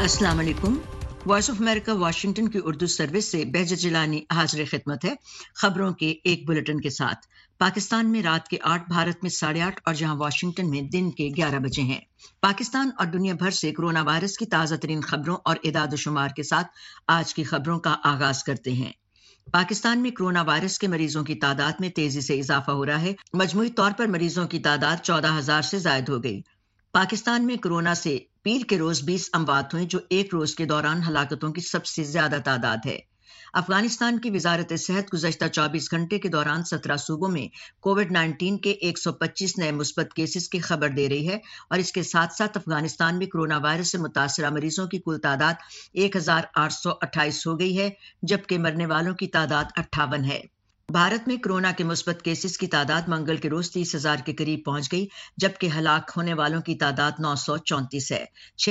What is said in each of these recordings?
अस्सलाम वालेकुम। Voice of America Washington की उर्दू सर्विस से बेहजत जिलानी हाजिर खिदमत है खबरों के एक बुलेटिन के साथ। पाकिस्तान में रात के 8, भारत में 8:30 और जहां वाशिंगटन में दिन के 11 बजे हैं। पाकिस्तान और दुनिया भर से कोरोना वायरस की ताज़ा तरीन खबरों और इदाद-ओ-शुमार के साथ आज की खबरों का आगाज करते हैं। पाकिस्तान में कोरोना वायरस के मरीजों की तादाद में तेजी से इजाफा हो रहा है। मजमूई तौर पर मरीजों की तादाद 14,000 से जायद हो गई। पाकिस्तान में कोरोना से पीर के रोज 20 अमवात हुए, जो एक रोज के दौरान हलाकतों की सबसे ज्यादा तादाद है। अफगानिस्तान की वजारत सेहत गुज़श्ता 24 घंटे के दौरान 17 सूबों में कोविड-19 के 125 नए मुस्बत केसेस की खबर दे रही है और इसके साथ साथ अफगानिस्तान में कोरोना वायरस से मुतासरा मरीजों की कुल तादाद 1,828 हो गई है, जबकि मरने वालों की तादाद 58 है। भारत में कोरोना के मुस्बत केसेस की तादाद मंगल के रोज 30,000 के करीब पहुंच गई, जबकि हलाक होने वालों की तादाद 934 है।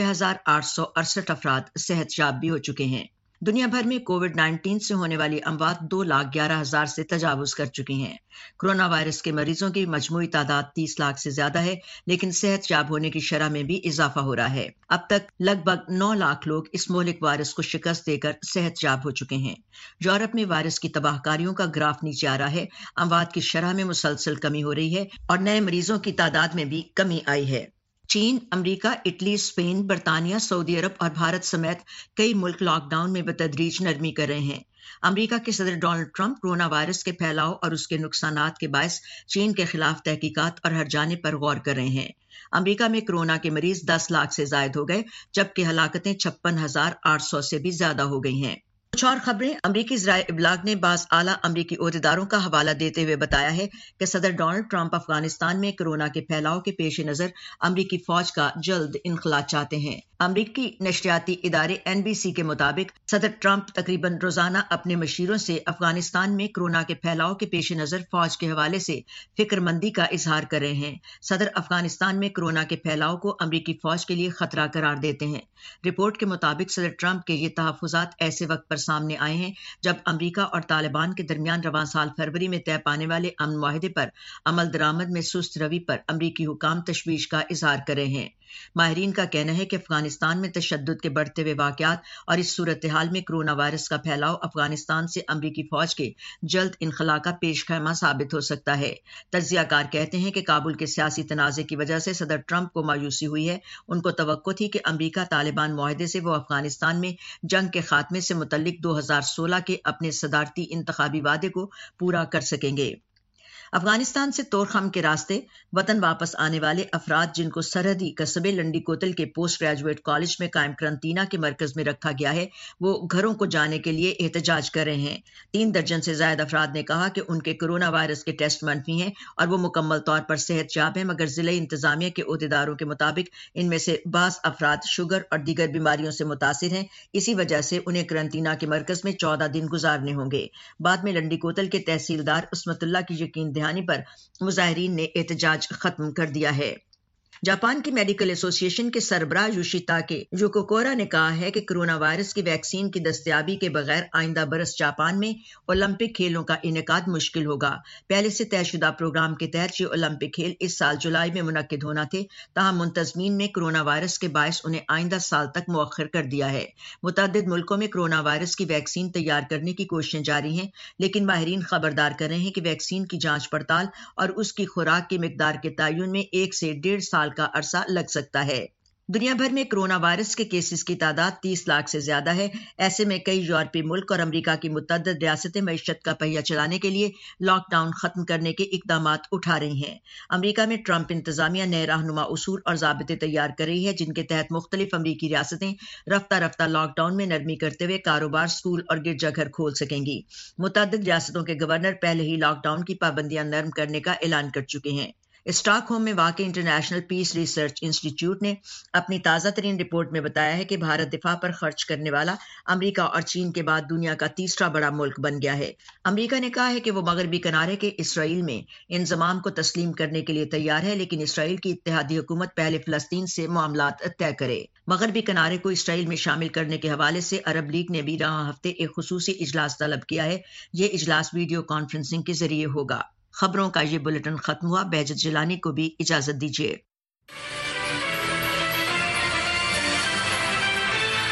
6,868 अफराद सेहतयाब भी हो चुके हैं। दुनिया भर में कोविड-19 से होने वाली अमवात 2,11,000 से तजावुज कर चुकी हैं। कोरोना वायरस के मरीजों की मजमूई तादाद 30 लाख से ज्यादा है, लेकिन सेहतयाब होने की शरह में भी इजाफा हो रहा है। अब तक लगभग 9 लाख लोग इस मोहलिक वायरस को शिकस्त देकर सेहतयाब हो चुके हैं। यूरोप में वायरस की तबाहकारियों का ग्राफ नीचे आ रहा है। अमवात की शरह में मुसलसल कमी हो रही है और नए मरीजों की तादाद में भी कमी आई है। चीन, अमेरिका, इटली, स्पेन, बरतानिया, सऊदी अरब और भारत समेत कई मुल्क लॉकडाउन में बतदरीज नरमी कर रहे हैं। अमेरिका के सदर डोनाल्ड ट्रंप कोरोना वायरस के फैलाव और उसके नुकसानात के बायस चीन के खिलाफ तहकीकात और हर जाने पर गौर कर रहे हैं। अमेरिका में कोरोना के मरीज 10 लाख से जायद हो गए, जबकि हलाकतें 56,800 से भी ज्यादा हो गई हैं। कुछ और खबरें। अमरीकी ज़राए इब्लाग ने बाज़ आला अमरीकी ओहदेदारों का हवाला देते हुए बताया है कि सदर डोनाल्ड ट्रंप अफगानिस्तान में कोरोना के फैलाव के पेश नज़र अमरीकी फौज का जल्द इनखला चाहते हैं। अमरीकी नशरियाती इदारे NBC के मुताबिक सदर ट्रंप तकरीबन रोजाना अपने मशीरों से अफगानिस्तान में कोरोना के फैलाव के पेश नज़र फौज के हवाले से फिक्रमंदी का इजहार कर रहे हैं। सदर अफगानिस्तान में कोरोना के फैलाव को अमरीकी फौज के लिए खतरा करार देते हैं। रिपोर्ट के मुताबिक सदर ट्रंप के ये तहफ़्फ़ुज़ात ऐसे वक्त पर सामने आए हैं जब अमेरिका और तालिबान के दरमियान रवां साल फरवरी में तय पाने वाले अमन मुआहदे पर अमल दरामद में सुस्त रवि पर अमरीकी हुकाम तशवीश का इजहार कर रहे हैं। माहिरीन का कहना है कि अफगानिस्तान में तशद्दुद के बढ़ते हुए वाक़यात और इस सूरत हाल में कोरोना वायरस का फैलाव अफगानिस्तान से अमरीकी फौज के जल्द इनखला का पेश खैमा साबित हो सकता है। तज्ज़ियाकार कहते हैं कि काबुल के सियासी तनाज़े की वजह से सदर ट्रंप को मायूसी हुई है। उनको तवक्को थी कि अमरीका तालिबान मुआहदे से वो अफगानिस्तान में जंग के खात्मे से मुतल्लिक 2016 के अपने सदारती इंतखाबी वादे को पूरा कर सकेंगे। अफगानिस्तान से तोरखम के रास्ते वतन वापस आने वाले अफराद जिनको सरहदी कस्बे लंडी कोतल के पोस्ट ग्रेजुएट कॉलेज में कायम करंतना के मरकज में रखा गया है, वो घरों को जाने के लिए एहतजाज कर रहे हैं। 3 दर्जन से ज्यादा अफराद ने कहा कि उनके कोरोना वायरस के टेस्ट मनफी हैं और वो मुकम्मल तौर पर सेहतयाब हैं, मगर जिले इंतजामिया के ओहदेदारों के मुताबिक इनमें से बास अफराद शुगर और दीगर बीमारियों से मुतासिर हैं। इसी वजह से उन्हें करंतना के मरकज में 14 दिन गुजारने होंगे। बाद में लंडी कोतल के तहसीलदार उस्मतुल्ला की यकीन दहानी पर मुजाहिरीन ने एहतजाज खत्म कर दिया है। जापान की मेडिकल एसोसिएशन के सरबराह योशिताके योकोकोरा ने कहा है कि कोरोना वायरस की वैक्सीन की दस्तयाबी के बगैर आइंदा बरस जापान में ओलंपिक खेलों का इनेकाद मुश्किल होगा। पहले से तयशुदा प्रोग्राम के तहत ये ओलंपिक खेल इस साल जुलाई में मुनक्किद होना थे, तहां मुंतजमीन ने कोरोना वायरस के बायस उन्हें आइंदा साल तक मुअख्खर कर दिया है। मुतअद्दिद मुल्कों में कोरोना वायरस की वैक्सीन तैयार करने की कोशिशें जारी हैं, लेकिन माहिरीन खबरदार कर रहे हैं कि वैक्सीन की जांच पड़ताल और उसकी खुराक की मिकदार के तयन में 1 से 1.5 साल का अरसा लग सकता है। दुनिया भर में कोरोना वायरस के केसेस की तादाद 30 लाख से ज्यादा है। ऐसे में कई यूरोपीय मुल्क और अमेरिका की मुतअद्दिद रियासतें मईशत का पहिया चलाने के लिए लॉकडाउन खत्म करने के इकदामात उठा रही हैं। अमेरिका में ट्रंप इंतजामिया नए रहनुमा उसूल और ज़ाबिते तैयार कर रही है, जिनके तहत मुख्तलिफ अमेरिकी रियासतें रफ्ता रफ्ता लॉकडाउन में नरमी करते हुए कारोबार, स्कूल और गिरजाघर खोल सकेंगी। मुतअद्दिद रियासतों के गवर्नर पहले ही लॉकडाउन की पाबंदियां नरम करने का ऐलान कर चुके हैं। स्टॉकहोम में वाक़ इंटरनेशनल पीस रिसर्च इंस्टीट्यूट ने अपनी ताज़ा तरीन रिपोर्ट में बताया है कि भारत दिफा पर खर्च करने वाला अमेरिका और चीन के बाद दुनिया का तीसरा बड़ा मुल्क बन गया है। अमेरिका ने कहा है कि वो मगरबी किनारे के इसराइल में इंजमाम को तस्लीम करने के लिए तैयार है, लेकिन इसराइल की इत्तेहादी हुकूमत पहले फ़लस्तीन से मामलात तय करे। मगरबी किनारे को इसराइल में शामिल करने के हवाले से अरब लीग ने भी रहा हफ्ते एक खुसूसी इजलास तलब किया है। ये इजलास वीडियो कॉन्फ्रेंसिंग के जरिए होगा। खबरों का ये बुलेटिन खत्म हुआ। बेहजत जिलानी को भी इजाजत दीजिए।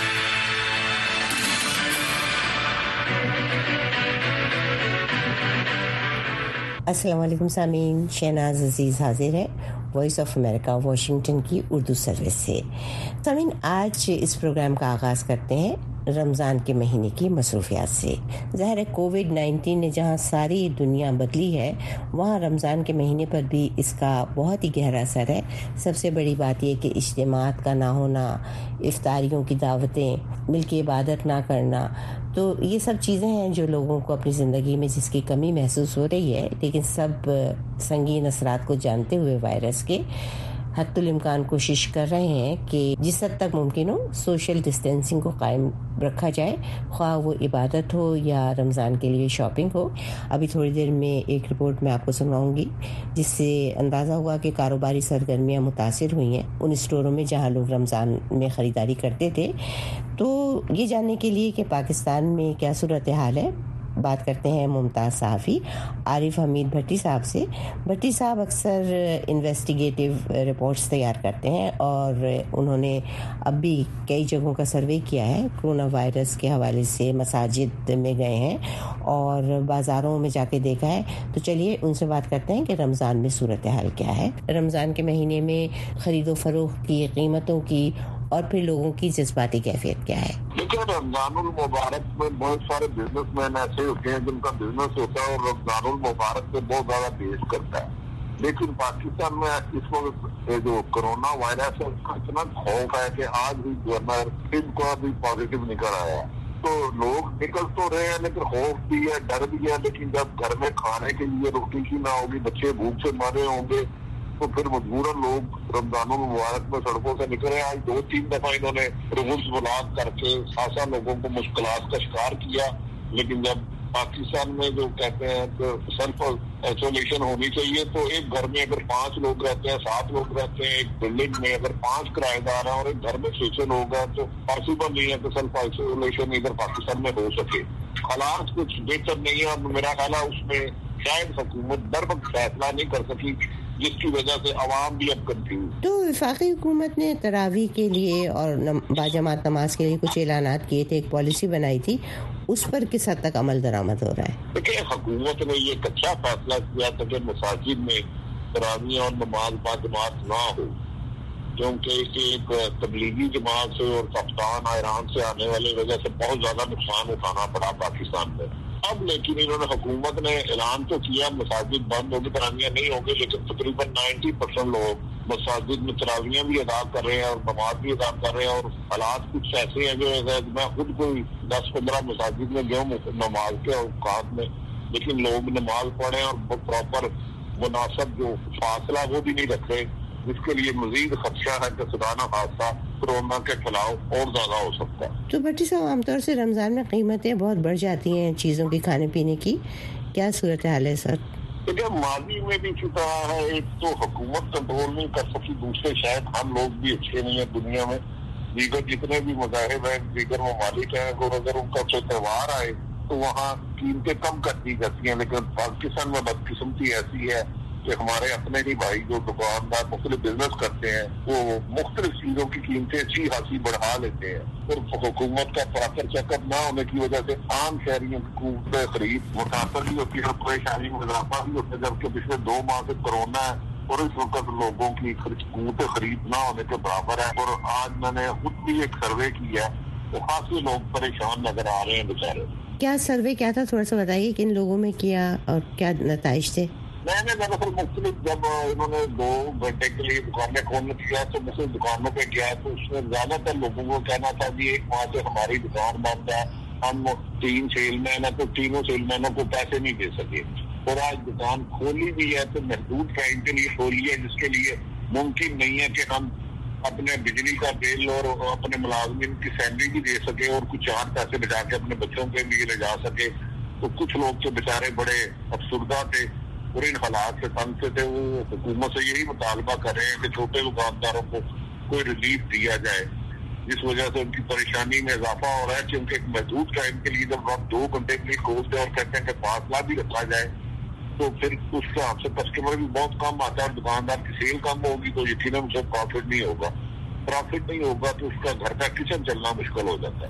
अस्सलाम वालेकुम सामीन, शहनाज अजीज़ हाजिर है वॉइस ऑफ अमेरिका वाशिंगटन की उर्दू सर्विस से। सामीन, आज इस प्रोग्राम का आगाज़ करते हैं रमज़ान के महीने की मसरूफियात से। ज़ाहिर है कोविड-19 ने जहाँ सारी दुनिया बदली है, वहाँ रमज़ान के महीने पर भी इसका बहुत ही गहरा असर है। सबसे बड़ी बात यह कि इज्तिमात का ना होना, इफ्तारियों की दावतें, मिल के इबादत ना करना, तो ये सब चीज़ें हैं जो लोगों को अपनी ज़िंदगी में जिसकी कमी महसूस हो रही है। लेकिन सब संगीन असरात को जानते हुए वायरस के हद्दुल इम्कान कोशिश कर रहे हैं कि जिस हद तक मुमकिन हो सोशल डिस्टेंसिंग को कायम रखा जाए, ख्वाह वो इबादत हो या रमज़ान के लिए शॉपिंग हो। अभी थोड़ी देर में एक रिपोर्ट मैं आपको सुनाऊंगी जिससे अंदाज़ा हुआ कि कारोबारी सरगर्मियाँ मुतासिर हुई हैं उन स्टोरों में जहां लोग रमज़ान में ख़रीदारी करते थे। तो ये जानने के लिए कि पाकिस्तान में क्या सूरत हाल है, बात करते हैं मुमताज़ सहाफ़ी आरिफ हमीद भट्टी साहब से। भट्टी साहब अक्सर इन्वेस्टिगेटिव रिपोर्ट्स तैयार करते हैं और उन्होंने अब भी कई जगहों का सर्वे किया है। कोरोना वायरस के हवाले से मसाजिद में गए हैं और बाज़ारों में जाके देखा है। तो चलिए उनसे बात करते हैं कि रमज़ान में सूरत हाल क्या है, रमज़ान के महीने में ख़रीदो फरोख्त की, कीमतों की और फिर लोगों की जज्बाती कैफियत क्या है। देखिए, रमजानुल मुबारक में बहुत सारे बिजनेसमैन ऐसे होते हैं जिनका बिजनेस होता है और रमजानुल मुबारक से बहुत ज्यादा पेश करता है। लेकिन पाकिस्तान में इस वक्त जो कोरोना वायरस है उसका इतना खौफ है कि आज भी गवर्नर इनका भी पॉजिटिव निकल आया। तो लोग निकल तो रहे हैं लेकिन खौफ भी है, डर भी है। लेकिन जब घर में खाने के लिए रोटी की ना होगी, बच्चे भूख से मरे होंगे, तो फिर मजबूरन लोग रमजानुल मुबारक में सड़कों से निकले। आज 2-3 दफा इन्होंने रूल्स ब्लॉक करके खासा लोगों को मुश्किलात का शिकार किया। लेकिन जब पाकिस्तान में जो कहते हैं तो सेल्फ आइसोलेशन होनी चाहिए, तो एक घर में अगर 5 लोग रहते हैं, 7 लोग रहते हैं, एक बिल्डिंग में अगर 5 किराएदार हैं और एक घर में 6 लोग हैं, तो पॉसिबल नहीं है कि सेल्फ आइसोलेशन इधर पाकिस्तान में हो सके। हालात कुछ बेहतर नहीं है और मेरा ख्याल है उसमें शायद हुकूमत दर वक्त फैसला नहीं कर सकी, जिसकी वजह से आवाम भी अब कंफ्यूज। तो वफाकी हुकूमत ने तरावी के लिए और बाजमात नमाज के लिए कुछ ऐलानात किए थे, एक पॉलिसी बनाई थी, उस पर किस हद तक अमल दरामद हो रहा है? देखिए, हुकूमत ने ये अच्छा फैसला किया था कि मसाजिद में तरावी और नमाज बाजमात ना हो, क्योंकि एक तबलीगी जमात से और कप्तान ईरान से आने वाली वजह से बहुत ज्यादा नुकसान उठाना पड़ा पाकिस्तान में। अब लेकिन इन्होंने हुकूमत ने ऐलान तो किया मसाजिद बंद होगी, तरावियां नहीं होगी, लेकिन तकरीबन 90% लोग मसाजिद में तरावियां भी अदा कर रहे हैं और नमाज भी अदा कर रहे हैं। और हालात कुछ ऐसे हैं जो मैं खुद कोई 10-15 मसाजिद में गया नमाज के औकात में, लेकिन लोग नमाज पढ़े और प्रॉपर मुनासिब जो फासला वो भी नहीं रख रहे, जिसके लिए मजीद खदशा है कि खुदाना खासा कोरोना के खिलाफ और ज्यादा हो सकता है। तो भट्टी साहब, आमतौर से रमजान में कीमतें बहुत बढ़ जाती हैं चीजों की, खाने पीने की, क्या सूरत हाल है सर? देखिए, माजी में भी चुका है। एक तो हुकूमत कंट्रोल नहीं कर सकी, दूसरे शायद हम लोग भी अच्छे नहीं है दुनिया में। दीगर जितने भी मज़ाहिब हैं, दीगर ममालिक हैं, और अगर उनका कोई त्यौहार आए तो वहाँ कीमतें कम कर दी जाती हैं। लेकिन पाकिस्तान में बदकिस्मती ऐसी है कि हमारे अपने ही भाई जो दुकानदार मुख्तलिफ बिजनेस करते हैं वो मुख्तलिफ चीजों की कीमतें अच्छी खासी बढ़ा लेते हैं, और हुकूमत का प्रॉपर चेकअप न होने की वजह से आम शहरियों की खरीद मुतासर भी होती है, परेशानी में इजाफा भी होता है। जबकि पिछले 2 माह से कोरोना है और इस वक्त लोगों की कीमतें खरीद न होने के बराबर है। और आज मैंने खुद भी एक सर्वे किया है तो खासे लोग परेशान नजर आ रहे हैं बेचारे। क्या सर्वे क्या था, थोड़ा सा बताइए, किन लोगों में किया और क्या नताइज थे? मैंने दरअसल मुख्तलिफ जब इन्होंने 2 घंटे के लिए दुकानें खोलने किया तो मुख्तलिफ दुकानों पे गया, तो उसमें ज्यादातर लोगों को कहना था कि 1 माह से हमारी दुकान बंद है, हम 3 सेलमैन है तो तीनों सेलमैनों को पैसे नहीं दे सके। और आज दुकान खोली भी है तो महदूद टाइम के लिए खोली है, जिसके लिए मुमकिन नहीं है कि हम अपने बिजली का बिल और अपने मुलाजमिन की सैलरी भी दे सके और कुछ 4 पैसे बचा के अपने बच्चों के लिए ले जा सके। तो कुछ लोग तो बेचारे बड़े अफसुर्दा थे और इन हालात से तंग से थे। वो हुकूमत से यही मुतालबा कर रहे हैं कि छोटे दुकानदारों को कोई रिलीफ दिया जाए, जिस वजह से उनकी परेशानी में इजाफा हो रहा है। क्योंकि एक महदूद टाइम के लिए जब हम 2 घंटे के लिए खोलते हैं और कहते हैं कि फासला भी रखा जाए, तो फिर उस हिसाब से कस्टमर भी बहुत कम आता है और दुकानदार की सेल कम होगी तो यकीनन उसे प्रॉफिट नहीं होगा। प्रॉफिट नहीं होगा तो उसका घर का किचन चलना मुश्किल हो जाता है।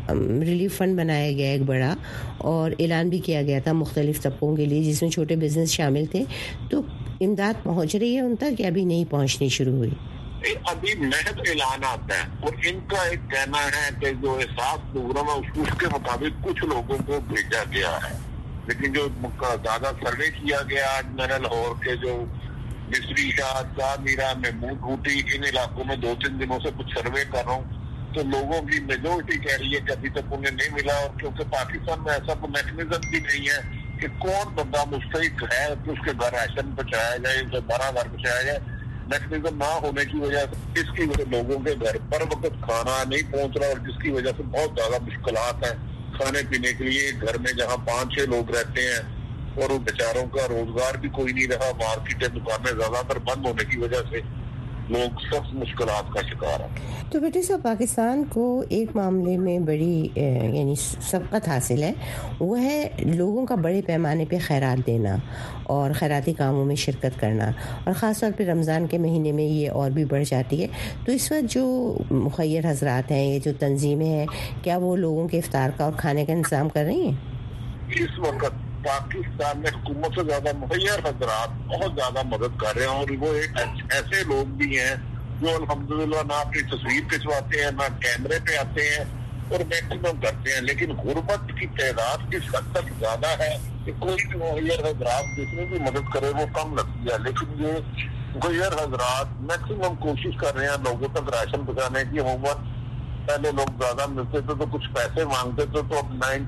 रिलीफ फंड बनाया गया एक बड़ा, और ऐलान भी किया गया था मुख्तलिफ तबकों के लिए जिसमें छोटे बिजनेस शामिल थे, तो इमदाद पहुंच रही है उन तक या अभी नहीं पहुंचनी शुरू हुई? अभी महज ऐलान आता है और इनका एक कहना है कि जो एहसास प्रोग्राम है उसके मुताबिक कुछ लोगों को भेजा गया है, लेकिन जो ज्यादा सर्वे किया गया आज मैंने लाहौर के जो मिस्री शाह, मीरा, महमूद बूटी, इन इलाकों में 2-3 दिनों से कुछ सर्वे कर रहा हूँ, तो लोगों की मेजोरिटी कह रही है कि अभी तक उन्हें नहीं मिला। और क्योंकि पाकिस्तान में ऐसा कोई मैकेनिज्म भी नहीं है कि कौन बंदा मुस्तहिक है कि उसके घर राशन पहुंचाया जाए, उसे 12 घर पहुंचाया जाए, मैकेनिज्म ना होने की वजह से इसकी वजह लोगों के घर पर वक्त खाना नहीं पहुंच रहा, और जिसकी वजह से बहुत ज्यादा मुश्किलात है खाने पीने के लिए। घर में जहाँ 5-6 लोग रहते हैं और उन बेचारों का रोजगार भी कोई नहीं रहा, मार्केटें दुकानें ज्यादातर बंद होने की वजह से लोग सब मुश्किलात का शिकार है। तो बेटे साहब, पाकिस्तान को एक मामले में बड़ी यानी सबकत हासिल है, वो है लोगों का बड़े पैमाने पे खैरात देना और खैराती कामों में शिरकत करना, और ख़ास तौर पे रमज़ान के महीने में ये और भी बढ़ जाती है। तो इस वक्त जो मुखय्यर हजरात हैं, ये जो तंजीमें हैं, क्या वो लोगों के इफ्तार का और खाने का इंतज़ाम कर रही हैं? इस वक्त पाकिस्तान में हुकूमत से ज्यादा मुखय्यर हजरात बहुत ज्यादा मदद कर रहे हैं, और वो एक ऐसे लोग भी हैं जो अल्हम्दुलिल्लाह ना अपनी तस्वीर खिंचवाते हैं, ना कैमरे पे आते हैं और मैक्सिमम करते हैं, लेकिन गुर्बत की तादाद इस हद तक ज्यादा है कि कोई भी मुखय्यर हजरात जितनी भी मदद करे वो कम लगती है। लेकिन ये मुखय्यर हजरात मैक्सिमम कोशिश कर रहे हैं लोगों तक राशन पहुंचाने की। हुकूमत पहले लोग ज्यादा मिलते थे तो कुछ पैसे मांगते थे, तो अब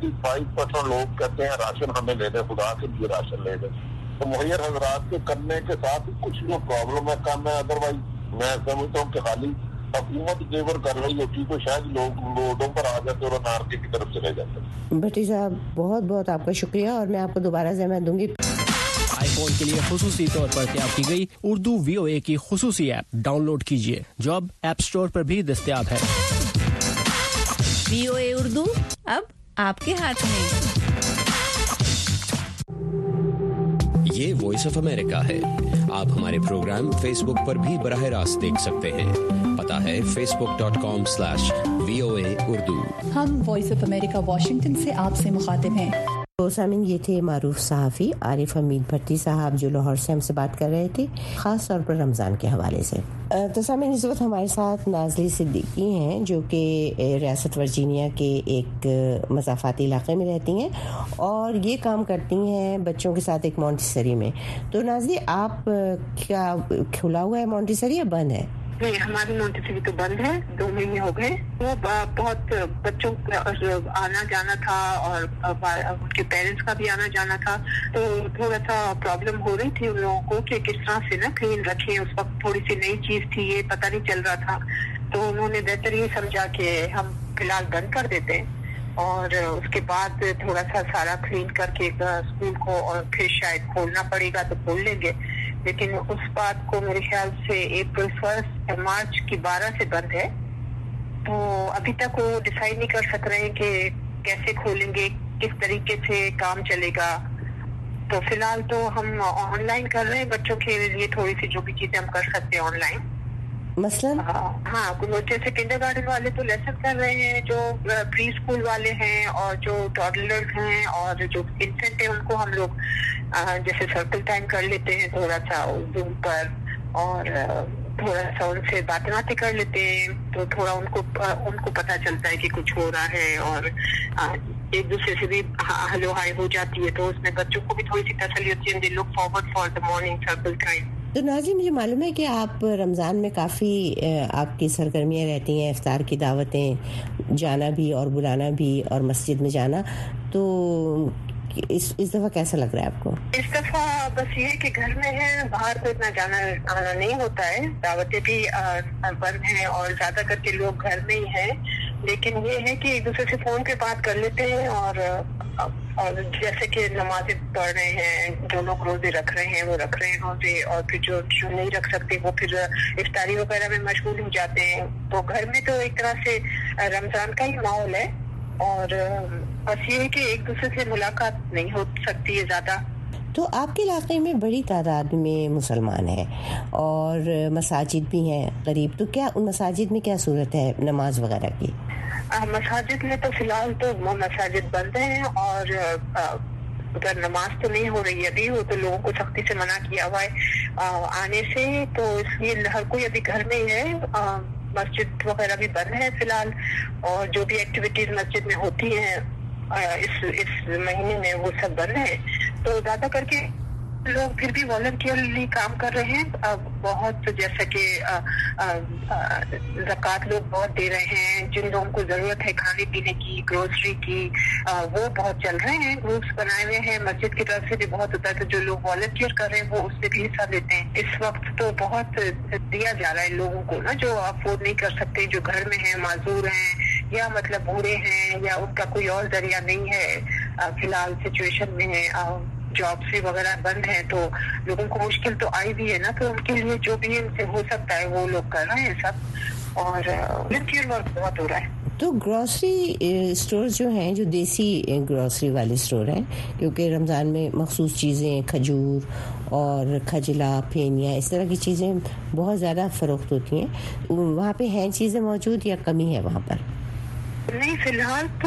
95% लोग कहते हैं राशन हमें ले दे, खुदा के लिए राशन ले दे। तो मुहैयर हजरात के करने के साथ कुछ जो प्रॉब्लम है कम है, अदरवाइज मैं समझता हूँ कि खाली हुकूमत जेवर कर रही होती तो शायद लोग रोडों पर आ जाते और नारके की तरफ चले जाते। भट्टी साहब, बहुत बहुत आपका शुक्रिया, और मैं आपको दोबारा ज़हमत दूंगी। आईफोन के लिए खुसूसी तौर पर तैयार की गई उर्दू VOA की खुसूसी ऐप डाउनलोड कीजिए, जो अब ऐप स्टोर पर भी दस्तयाब है। VOA उर्दू अब आपके हाथ में। ये वॉइस ऑफ अमेरिका है। आप हमारे प्रोग्राम फेसबुक पर भी बराह रास्त देख सकते हैं। पता है facebook.com/VOA उर्दू। हम वॉइस ऑफ अमेरिका वाशिंगटन से आपसे मुखातिब हैं। तो सामिन, ये थे मारूफ सहाफ़ी आरिफ हमीद भट्टी साहब जो लाहौर से हमसे बात कर रहे थे, ख़ास तौर पर रमज़ान के हवाले से। तो सामिन, इस वक्त हमारे साथ नाज़ली सिद्दीकी हैं जो कि रियासत वर्जीनिया के एक मज़ाफ़ाती इलाक़े में रहती हैं और ये काम करती हैं बच्चों के साथ एक मॉन्टेसरी में। तो नाज़ली, आप क्या खुला हुआ है मॉन्टेसरी या बंद है? नहीं, हमारी मॉन्टेसरी तो बंद है, 2 महीने हो गए। वो बहुत बच्चों का आना जाना था और उनके पेरेंट्स का भी आना जाना था, तो थोड़ा सा प्रॉब्लम हो रही थी उन लोगों को कि किस तरह से ना क्लीन रखें। उस वक्त थोड़ी सी नई चीज थी, ये पता नहीं चल रहा था, तो उन्होंने बेहतर ये समझा कि हम फिलहाल बंद कर देते हैं और उसके बाद थोड़ा सा सारा क्लीन करके स्कूल को और फिर शायद खोलना पड़ेगा तो खोल लेंगे। लेकिन उस बात को मेरे ख्याल से अप्रैल 1 मार्च की 12 से बंद है, तो अभी तक वो डिसाइड नहीं कर सक रहे हैं कि कैसे खोलेंगे, किस तरीके से काम चलेगा। तो फिलहाल तो हम ऑनलाइन कर रहे हैं बच्चों के लिए, थोड़ी सी जो भी चीजें हम कर सकते हैं ऑनलाइन। मसलन हाँ, जैसे किंडरगार्टन वाले तो लेसन कर रहे हैं, जो प्री स्कूल वाले हैं और जो टॉडलर्स हैं और जो इन्फेंट है उनको हम लोग जैसे सर्कल टाइम कर लेते हैं थोड़ा सा जूम पर, और थोड़ा सा उनसे बातें कर लेते हैं, तो थोड़ा उनको पता चलता है कि कुछ हो रहा है और एक दूसरे से भी हेलो हाय हो जाती है, तो उसमें बच्चों को भी थोड़ी सी तसल्ली होती है। They look forward for the morning circle time. तो नाज़ी, मुझे मालूम है कि आप रमज़ान में काफ़ी आपकी सरगर्मियाँ रहती हैं, इफ्तार की दावतें, जाना भी और बुलाना भी और मस्जिद में जाना, तो इस दफ़ा कैसा लग रहा है आपको? इस दफ़ा बस ये है कि घर में है, बाहर तो इतना जाना आना नहीं होता है, दावतें भी बंद हैं और ज़्यादा करके लोग घर में ही हैं। लेकिन ये है कि एक दूसरे से फ़ोन पे बात कर लेते हैं और जैसे कि नमाज़ें पढ़ रहे हैं, जो लोग रोजे रख रहे हैं वो रख रहे हैं रोजे, और फिर जो नहीं रख सकते वो फिर इफ्तारी वगैरह में मशगूल हो जाते हैं। तो घर में तो एक तरह से रमज़ान का ही माहौल है और बस ये है कि एक दूसरे से मुलाकात नहीं हो सकती है ज़्यादा। तो आपके इलाके में बड़ी तादाद में मुसलमान हैं और मसाजिद भी हैं करीब, तो क्या उन मसाजिद में क्या सूरत है नमाज वगैरह की? मसाजिद में तो फिलहाल तो मसाजिद बंद हैं और अगर नमाज तो नहीं हो रही अभी, वो तो लोगों को सख्ती से मना किया हुआ है आने से, तो इसलिए हर कोई अभी घर में ही है। मस्जिद वगैरह भी बंद है फिलहाल, और जो भी एक्टिविटीज मस्जिद में होती हैं इस महीने में वो सब बंद है। तो ज्यादा करके लोग फिर भी वॉलंटियरली काम कर रहे हैं बहुत, जैसे कि ज़कात लोग बहुत दे रहे हैं, जिन लोगों को जरूरत है खाने पीने की, ग्रोसरी की, वो बहुत चल रहे हैं, ग्रुप्स बनाए हुए हैं। मस्जिद की तरफ से भी बहुत होता है, तो जो लोग वॉलंटियर कर रहे हैं वो उससे भी हिस्सा लेते हैं। इस वक्त तो बहुत दिया जा रहा है लोगों को ना, जो अफोर्ड नहीं कर सकते, जो घर में है, माजूर हैं या मतलब बूढ़े हैं या उनका कोई और जरिया नहीं है फिलहाल सिचुएशन में, जॉब से वगैरह बंद है, तो लोगों को मुश्किल तो आई भी है ना, तो उनके लिए जो भी इनसे हो सकता है वो लोग कर रहे हैं सब, और वॉलंटियर वर्क बहुत हो रहा है। तो ग्रोसरी स्टोर जो हैं, जो देसी ग्रोसरी वाले स्टोर हैं, क्योंकि रमज़ान में मखसूस चीज़ें, खजूर और खजला, फेनिया, इस तरह की चीज़ें बहुत ज़्यादा फ़रोख्त होती हैं, वहाँ पे हैं चीज़ें मौजूद या कमी है वहाँ पर? नहीं, फिलहाल तो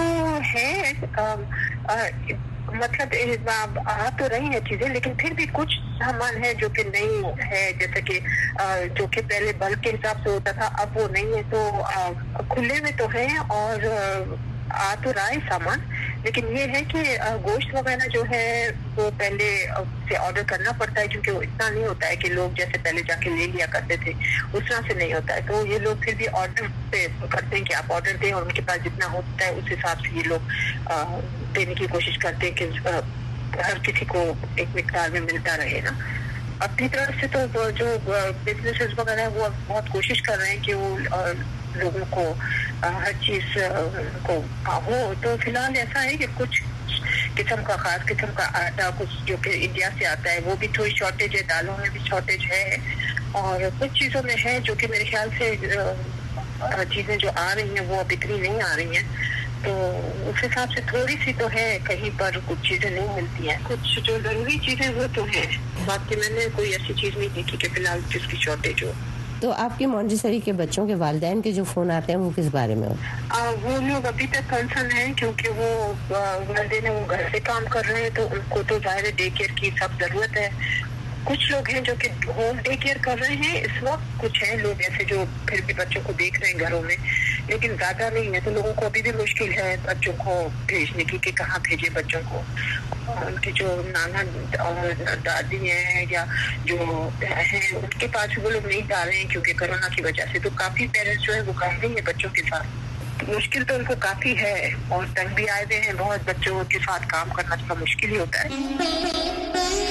है, मतलब आ तो रही है चीजें, लेकिन फिर भी कुछ सामान है जो कि नहीं है, जैसे कि जो कि पहले बल्क के हिसाब से होता था, अब वो नहीं है, तो खुले में तो है और आ तो रहा है सामान, लेकिन ये है कि गोश्त वगैरह जो है वो पहले से ऑर्डर करना पड़ता है, क्योंकि वो इतना नहीं होता है कि लोग जैसे पहले जाके ले लिया करते थे, उस तरह से नहीं होता है। तो ये लोग फिर भी ऑर्डर पे करते हैं कि आप ऑर्डर दें, और उनके पास जितना होता है उस हिसाब से ये लोग देने की कोशिश करते हैं कि हर किसी को एक मिकदार में मिलता रहे ना। अपनी तरफ से तो जो बिजनेसेस वगैरह है वो बहुत कोशिश कर रहे हैं कि वो लोगों को हर चीज को हो। तो फिलहाल ऐसा है कि कुछ किस्म का खास किस्म का आटा, कुछ जो कि इंडिया से आता है, वो भी थोड़ी शॉर्टेज है, दालों में भी शॉर्टेज है, और कुछ चीजों में है जो कि मेरे ख्याल से चीजें जो आ रही हैं वो अब इतनी नहीं आ रही हैं, तो उस हिसाब से थोड़ी सी तो है, कहीं पर कुछ चीजें नहीं मिलती हैं, कुछ जो जरूरी चीजें वो तो है, बाकी मैंने कोई ऐसी चीज नहीं देखी कि फिलहाल जिसकी शॉर्टेज हो। तो आपके मॉन्टेसरी के बच्चों के वालिदैन के जो फोन आते हैं वो किस बारे में हो? वो लोग अभी तक कंसर्न है, क्योंकि वो वालिदैन वो घर से काम कर रहे हैं, तो उनको तो जाहिर डे केयर की सब जरूरत है। कुछ लोग हैं जो कि होम डे केयर कर रहे हैं इस वक्त, कुछ हैं लोग ऐसे जो फिर भी बच्चों को देख रहे हैं घरों में, लेकिन ज्यादा नहीं है, तो लोगों को अभी भी मुश्किल है बच्चों को भेजने की कि कहाँ भेजे बच्चों को। उनके जो नाना और दादी हैं या जो हैं उनके पास वो लोग नहीं जा रहे हैं क्योंकि कोरोना की वजह से, तो काफी पेरेंट्स जो है वो घर नहीं है बच्चों के साथ। मुश्किल तो उनको काफी है, और तंग भी आए हुए हैं बहुत, बच्चों के साथ काम करना थोड़ा मुश्किल ही होता है।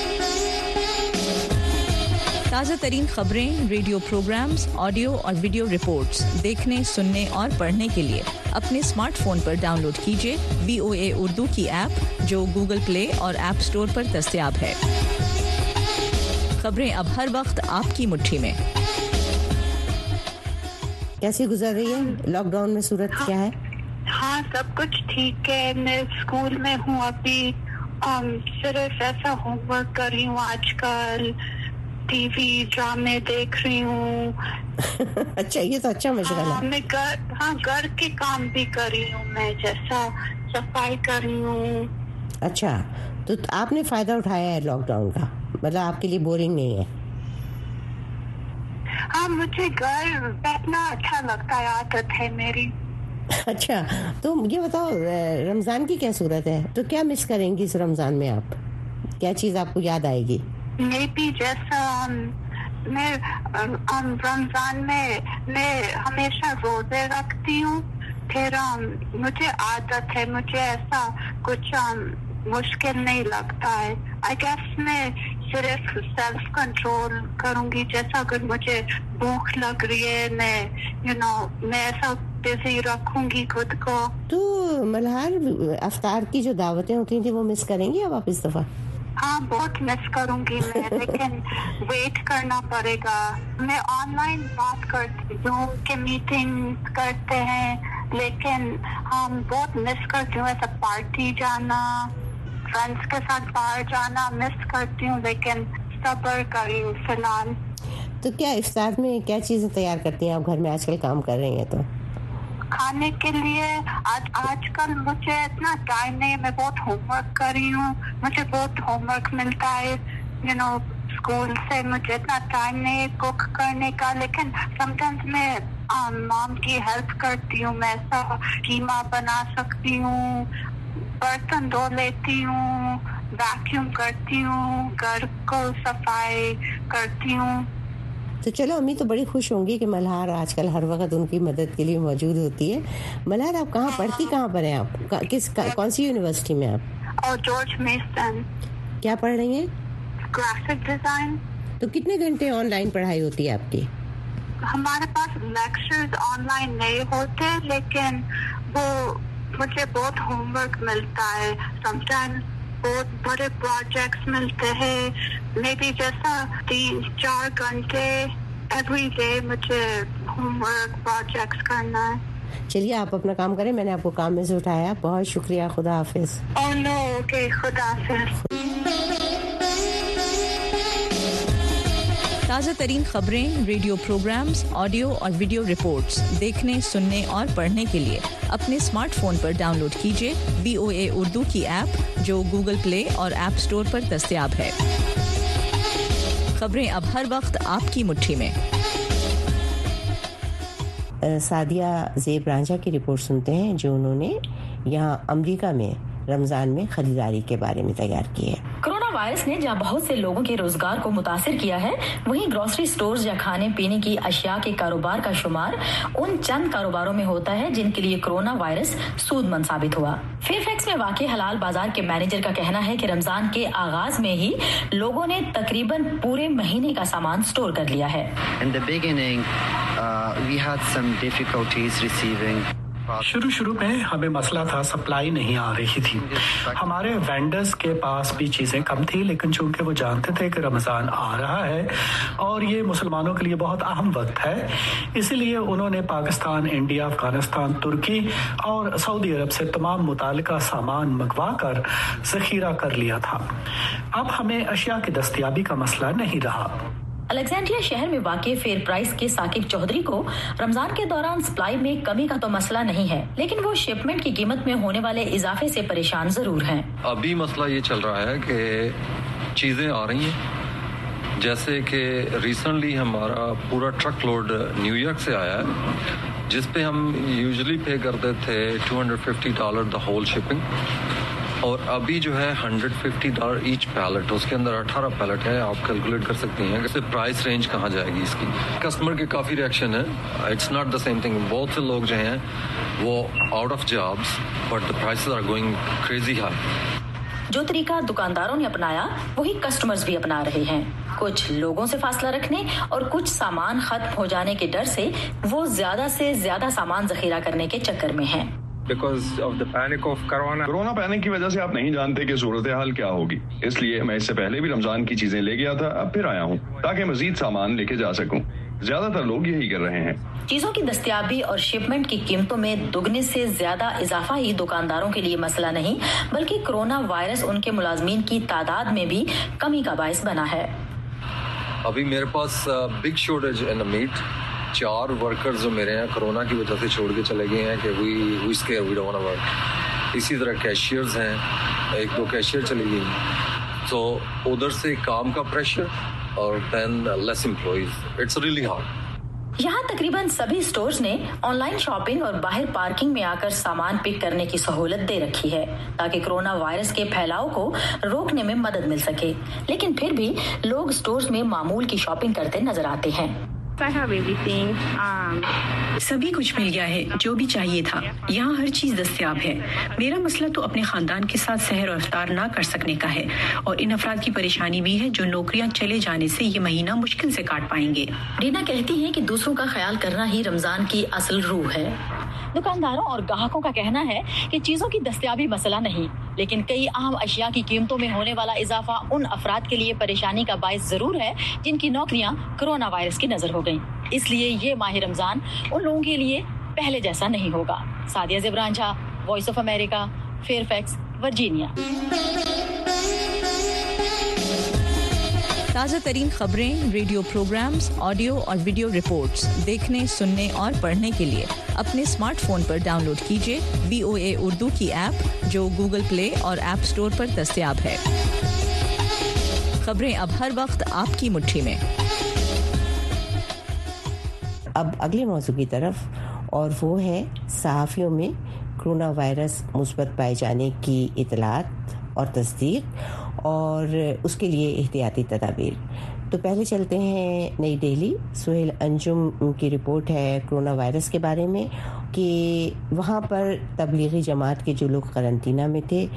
ताज़ा तरीन खबरें, रेडियो प्रोग्राम्स, ऑडियो और वीडियो रिपोर्ट्स देखने, सुनने और पढ़ने के लिए अपने स्मार्टफोन पर डाउनलोड कीजिए VOA उर्दू की ऐप, जो गूगल प्ले और ऐप स्टोर पर दस्तयाब है। खबरें अब हर वक्त आपकी मुट्ठी में। कैसी गुजर रही है लॉकडाउन में सूरत? क्या है? हाँ, सब कुछ ठीक है। मैं स्कूल में हूँ अभी, सिर्फ ऐसा होमवर्क कर रही हूँ आजकल, टीवी ड्रामे देख रही हूँ। अच्छा, ये तो अच्छा मशगल है। मैं घर के काम भी कर रही हूँ, मैं जैसा सफाई कर रही हूँ। अच्छा, तो आपने फायदा उठाया है लॉकडाउन का, मतलब आपके लिए बोरिंग नहीं है? हाँ, मुझे घर बैठना अच्छा लगता है, आदत है मेरी। अच्छा, तो मुझे बताओ रमजान की क्या सूरत है? तो क्या मिस करेंगी इस रमजान में आप? क्या चीज आपको याद आएगी? मैं भी जैसा मैं रमजान में मैं हमेशा रोजे रखती हूँ, फिर मुझे आदत है, मुझे ऐसा कुछ मुश्किल नहीं लगता है। आई गेस मैं सिर्फ सेल्फ कंट्रोल करूंगी, जैसा अगर मुझे भूख लग रही है मैं ऐसा बिजी रखूंगी खुद को। तो मल्हार अफ्तार की जो दावतें होती थी वो मिस करेंगी अब आप इस दफा? हाँ, बहुत मिस करूंगी मैं, लेकिन वेट करना पड़ेगा। मैं ऑनलाइन बात करती हूँ कि मीटिंग करते हैं, लेकिन हम बहुत मिस करती हूँ ऐसा पार्टी जाना, फ्रेंड्स के साथ बाहर जाना मिस करती हूँ, लेकिन सब्र करी हूँ फिलहाल। तो क्या इफ्तार में क्या चीजें तैयार करती हैं आप? घर में आजकल काम कर रही हैं तो खाने के लिए आजकल मुझे इतना टाइम नहीं, मैं बहुत होमवर्क कर रही हूँ, मुझे बहुत होमवर्क मिलता है स्कूल से, मुझे इतना टाइम नहीं कुक करने का, लेकिन समटाइम्स मैं मॉम की हेल्प करती हूँ, मैं ऐसा कीमा बना सकती हूँ, बर्तन धो लेती हूँ, वैक्यूम करती हूँ, घर को सफाई करती हूँ। तो चलो अम्मी तो बड़ी खुश होंगी कि मल्हार आजकल हर वक्त उनकी मदद के लिए मौजूद होती है। मल्हार आप पढ़ती कहाँ पर हैं आप? कौन सी यूनिवर्सिटी में आप? और जॉर्ज मेसन। क्या पढ़ रही हैं? Graphic design. तो कितने घंटे ऑनलाइन पढ़ाई होती है आपकी? हमारे पास लेक्चर्स ऑनलाइन नहीं होते, लेकिन वो मुझे बहुत होमवर्क मिलता है, समटाइम्स बहुत बड़े प्रोजेक्ट्स मिलते हैं, मे बी जैसा 3-4 घंटे एवरी डे मुझे होमवर्क प्रोजेक्ट्स करना है। चलिए आप अपना काम करें, मैंने आपको काम में से उठाया, बहुत शुक्रिया, खुदा हाफिज। ओके, खुदा हाफिज। ताज़ा तरीन खबरें, रेडियो प्रोग्राम्स, ऑडियो और वीडियो रिपोर्ट्स देखने, सुनने और पढ़ने के लिए अपने स्मार्टफोन पर डाउनलोड कीजिए VOA उर्दू की ऐप, जो गूगल प्ले और ऐप स्टोर पर दस्तयाब है। खबरें अब हर वक्त आपकी मुट्ठी में। सादिया ज़ेब रांझा की रिपोर्ट सुनते हैं, जो उन्होंने यहाँ अमेरिका में रमजान में खरीदारी के बारे में तैयार की है। कोरोना वायरस ने जहां बहुत से लोगों के रोजगार को मुतासिर किया है, वहीं ग्रोसरी स्टोर्स या खाने पीने की अशिया के कारोबार का शुमार उन चंद कारोबारों में होता है जिनके लिए कोरोना वायरस सूदमंद साबित हुआ। फेयरफैक्स में वाक़ई हलाल बाजार के मैनेजर का कहना है कि रमजान के आगाज में ही लोगों ने तकरीबन पूरे महीने का सामान स्टोर कर लिया है। In the beginning, we had some difficulties receiving. शुरू में हमें मसला था, सप्लाई नहीं आ रही थी। हमारे वेंडर्स के पास भी चीजें कम थी, लेकिन चूंकि वो जानते थे कि रमजान आ रहा है और ये मुसलमानों के लिए बहुत अहम वक्त है, इसलिए उन्होंने पाकिस्तान, इंडिया, अफगानिस्तान, तुर्की और सऊदी अरब से तमाम मुतालिका सामान मंगवा कर जखीरा कर लिया था। अब हमें अशिया की दस्तयाबी का मसला नहीं रहा। अलेक्जेंड्रिया शहर में वाक़ फेयर प्राइस के साकिब चौधरी को रमजान के दौरान सप्लाई में कमी का तो मसला नहीं है, लेकिन वो शिपमेंट की कीमत में होने वाले इजाफे से परेशान जरूर हैं। अभी मसला ये चल रहा है कि चीजें आ रही हैं, जैसे कि रिसेंटली हमारा पूरा ट्रक लोड न्यूयॉर्क से आया है, जिसपे हम यूजुअली पे करते थे $250 द होल शिपिंग, और अभी जो है $150 ईच पैलेट, उसके अंदर 18 पैलेट है। आप कैलकुलेट कर सकती हैं कि प्राइस रेंज कहाँ जाएगी इसकी। कस्टमर के काफ़ी रिएक्शन है, it's not the same thing. बहुत से लोग जो हैं वो out of jobs, but the prices are going crazy high. जो तरीका दुकानदारों ने अपनाया वही कस्टमर्स भी अपना रहे हैं। कुछ लोगों से फासला रखने और कुछ सामान खत्म हो जाने के डर से वो ज्यादा से ज्यादा सामान जखीरा करने के चक्कर में हैं। Because of the panic of corona panic की वजह से आप नहीं जानते कि सूरत हाल क्या होगी, इसलिए मैं इससे पहले भी रमजान की चीजें ले गया था, अब फिर आया हूँ ताकि मजीद सामान लेके जा सकूं। ज्यादातर लोग यही कर रहे हैं। चीजों की दस्तयाबी और शिपमेंट की कीमतों में दुगने से ज्यादा इजाफा ही दुकानदारों के लिए मसला नहीं, बल्कि कोरोना वायरस उनके मुलाजमीन की तादाद में भी कमी का बायस बना है। अभी मेरे पास big shortage in the meat. 4 workers जो मेरे यहाँ कोरोना की वजह से छोड़ के चले गए हैं कि we scare, we don't want to work. इसी तरह कैशियर्स हैं, 1-2 कैशियर चली गई, तो उधर से काम का प्रेशर और then less employees, it's really hard. यहाँ तकरीबन सभी स्टोर्स ने ऑनलाइन शॉपिंग और बाहर पार्किंग में आकर सामान पिक करने की सहूलत दे रखी है, ताकि कोरोना वायरस के फैलाव को रोकने में मदद मिल सके। लेकिन फिर भी लोग स्टोर्स में मामूल की शॉपिंग करते नजर आते हैं। सभी कुछ मिल गया है जो भी चाहिए था। यहाँ हर चीज दस्तयाब है। मेरा मसला तो अपने खानदान के साथ सहर और इफ्तार ना कर सकने का है, और इन अफराद की परेशानी भी है जो नौकरियाँ चले जाने से ये महीना मुश्किल से काट पाएंगे। रीना कहती है कि दूसरों का ख्याल करना ही रमजान की असल रूह है। दुकानदारों और ग्राहकों का कहना है कि चीजों की दस्तयाबी मसला नहीं, लेकिन कई अहम अशिया की कीमतों में होने वाला इजाफा उन अफराद के लिए परेशानी का बायस जरूर है जिनकी नौकरियां कोरोना वायरस की नजर हो गईं। इसलिए ये माह रमजान उन लोगों के लिए पहले जैसा नहीं होगा। Sadia Zeb Ranjha, Voice of America, Fairfax, Virginia. ताज़ा तरीन खबरें, रेडियो प्रोग्राम्स, ऑडियो और वीडियो रिपोर्ट्स देखने, सुनने और पढ़ने के लिए अपने स्मार्टफोन पर डाउनलोड कीजिए VOA उर्दू की ऐप, जो गूगल प्ले और ऐप स्टोर पर दस्तयाब है। खबरें अब हर वक्त आपकी मुट्ठी में। अब अगले मौजू की तरफ, और वो है सहाफ़ियों में कोरोना वायरस मुस्बत पाए जाने की इतलात और तस्दीक और उसके लिए एहतियाती तदाबीर। तो पहले चलते हैं नई दिल्ली। सुहेल अंजुम की रिपोर्ट है कोरोना वायरस के बारे में कि वहाँ पर तबलीगी जमात के जो लोग करंतना में थे,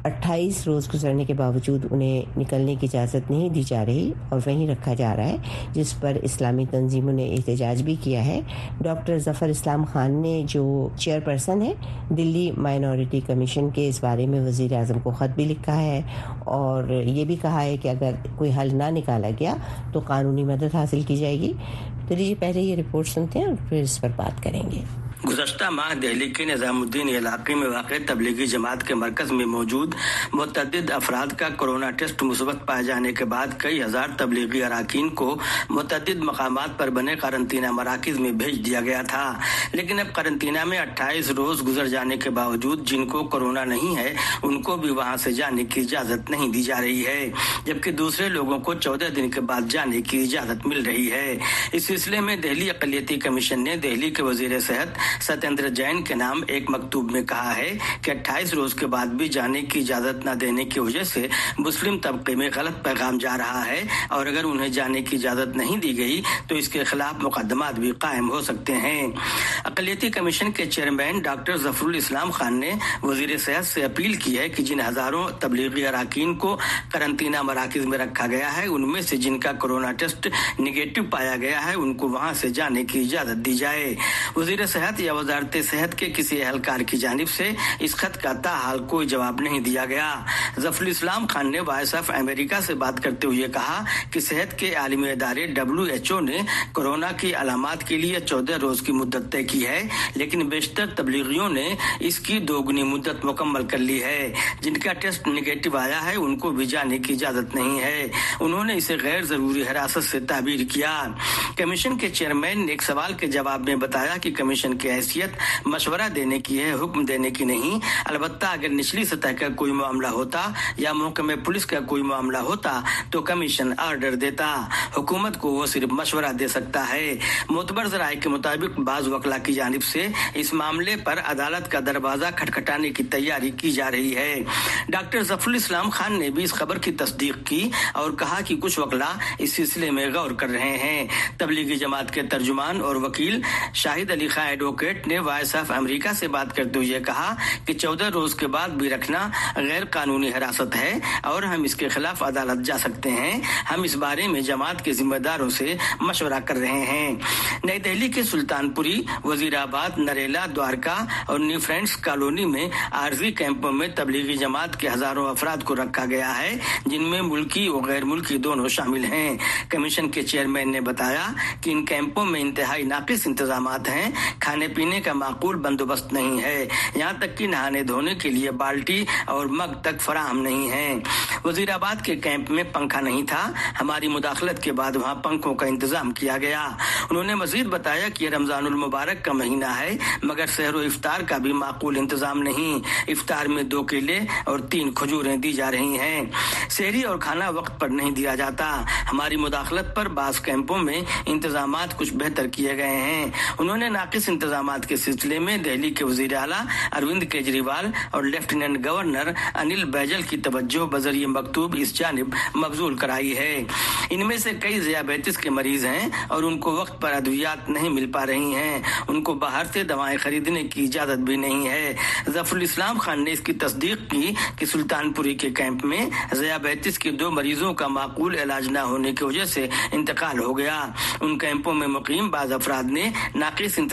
28 रोज़ गुजरने के बावजूद उन्हें निकलने की इजाज़त नहीं दी जा रही और वहीं रखा जा रहा है, जिस पर इस्लामी तंजीमों ने एहतजाज भी किया है। डॉक्टर ज़फ़र इस्लाम खान ने, जो चेयरपर्सन है दिल्ली माइनॉरिटी कमीशन के, इस बारे में वज़ीर आज़म को ख़त भी लिखा है और ये भी कहा है कि अगर कोई हल ना निकाला गया तो कानूनी मदद हासिल की जाएगी। तो लीजिए पहले ये रिपोर्ट सुनते हैं और फिर इस पर बात करेंगे। गुज़श्ता माह दिल्ली के निज़ामुद्दीन इलाके में वाक़ तबलीगी जमात के मरकज़ में मौजूद मुतअद्दिद अफराद का कोरोना टेस्ट मुस्बत पाए जाने के बाद कई हज़ार तबलीगी अराकीन को मुतअद्दिद मकामात पर बने करंतना मराकिज़ में भेज दिया गया था। लेकिन अब करंतना में 28 रोज़ गुजर जाने के बावजूद जिनको कोरोना नहीं है उनको भी वहाँ से जाने की इजाज़त नहीं दी जा रही है, जबकि दूसरे लोगों को 14 दिन के बाद जाने की इजाज़त मिल रही है। इस सिलसिले में दिल्ली अक़लियती कमीशन ने दिल्ली के वज़ीर सेहत सत्येंद्र जैन के नाम एक मकतूब में कहा है कि 28 रोज के बाद भी जाने की इजाजत न देने की वजह से मुस्लिम तबके में गलत पैगाम जा रहा है और अगर उन्हें जाने की इजाजत नहीं दी गई तो इसके खिलाफ मुकदमात भी कायम हो सकते हैं। अक़लियती कमीशन के चेयरमैन डॉक्टर ज़फ़रुल इस्लाम खान ने वज़ीर सेहत से अपील की है कि जिन हजारों तबलीगी अराकीन को करंतना मराकिज़ में रखा गया है उनमें से जिनका कोरोना टेस्ट निगेटिव पाया गया है उनको वहां से जाने की इजाजत दी जाए। वज़ीर सेहत या वज़ारत सेहत के किसी एहलकार की जानिब से इस खत का ताहाल कोई जवाब नहीं दिया गया। ज़फ़रुल इस्लाम खान ने वॉइस ऑफ अमेरिका से बात करते हुए कहा कि सेहत के आलमी इदारे WHO ने कोरोना की अलामात के लिए 14 रोज की मुद्दत तय की है, लेकिन बेशतर तबलीगियों ने इसकी दोगुनी मुद्दत मुकम्मल कर ली है। जिनका टेस्ट निगेटिव आया है उनको भी जाने की इजाजत नहीं है। उन्होंने इसे गैर जरूरी हिरासत से ताबीर किया। कमीशन के चेयरमैन ने एक सवाल के जवाब में बताया कि कमीशन की हैसियत मशवरा देने की है, हुक्म देने की नहीं। अलबत्ता अगर निचली सतह का कोई मामला होता या महकमे पुलिस का कोई मामला होता तो कमीशन ऑर्डर देता, हुकूमत को वो सिर्फ मशवरा दे सकता है। मोतबर ज़राए के मुताबिक बाज़ वकला की जानिब से इस मामले पर अदालत का दरवाजा खटखटाने की तैयारी की जा रही है। डॉक्टर ज़फ़रुल इस्लाम खान ने भी इस खबर की तस्दीक की और कहा कि कुछ वकला इस सिलसिले में गौर कर रहे हैं। तबलीगी जमात के तर्जुमान और वकील शाहिद अली खान एडवोकेट ने वॉइस ऑफ अमेरिका से बात करते हुए कहा कि 14 रोज के बाद भी रखना गैर कानूनी हिरासत है और हम इसके खिलाफ अदालत जा सकते हैं। हम इस बारे में जमात के जिम्मेदारों से मशवरा कर रहे हैं। नई दिल्ली के सुल्तानपुरी, वजीराबाद, नरेला, द्वारका और न्यू फ्रेंड्स कॉलोनी में आरजी कैंपों में तबलीगी जमात के हजारों अफराद को रखा गया है, जिनमें मुल्की और गैर मुल्की दोनों शामिल हैं। कमीशन के चेयरमैन ने बताया कि इन कैंपों में इंतहाई नाकिस इंतजामात हैं, खाने पीने का माकूल बंदोबस्त नहीं है, यहाँ तक कि नहाने धोने के लिए बाल्टी और मग तक फराहम नहीं है। वजीराबाद के कैंप में पंखा नहीं था, हमारी मुदाखलत के बाद वहाँ पंखों का इंतजाम किया गया। उन्होंने मजीद बताया कि रमजानुल मुबारक का महीना है मगर सहरो इफ्तार का भी माकूल इंतजाम नहीं। इफ्तार में 2 केले और 3 खजूरें दी जा रही हैं। सहरी और खाना वक्त पर नहीं दिया जाता। हमारी मुदाखलत पर बास कैंपों में इंतजामात कुछ बेहतर किए गए हैं। उन्होंने नाकिस इंतजामात के सिलसिले में दिल्ली के वजीर आला अरविंद केजरीवाल और लेफ्टिनेंट गवर्नर अनिल बैजल की तवज्जो बजरिए मकतूब इस जानिब मबजूल कराई है। इनमें से कई ज़ियाबेतिस के मरीज हैं और उनको वक्त पर अद्वियात नहीं मिल पा रही हैं। उनको बाहर से दवाएं खरीदने की इजाजत भी नहीं है। ज़फ़रुल इस्लाम खान ने इसकी तस्दीक की कि सुल्तानपुरी के कैंप में ज़ियाबेतिस के 2 मरीजों का माकूल इलाज न होने की वजह से इंतकाल हो गया। उन कैंपों में मुकीम बाज़ अफराद ने नाकिस इंतजामात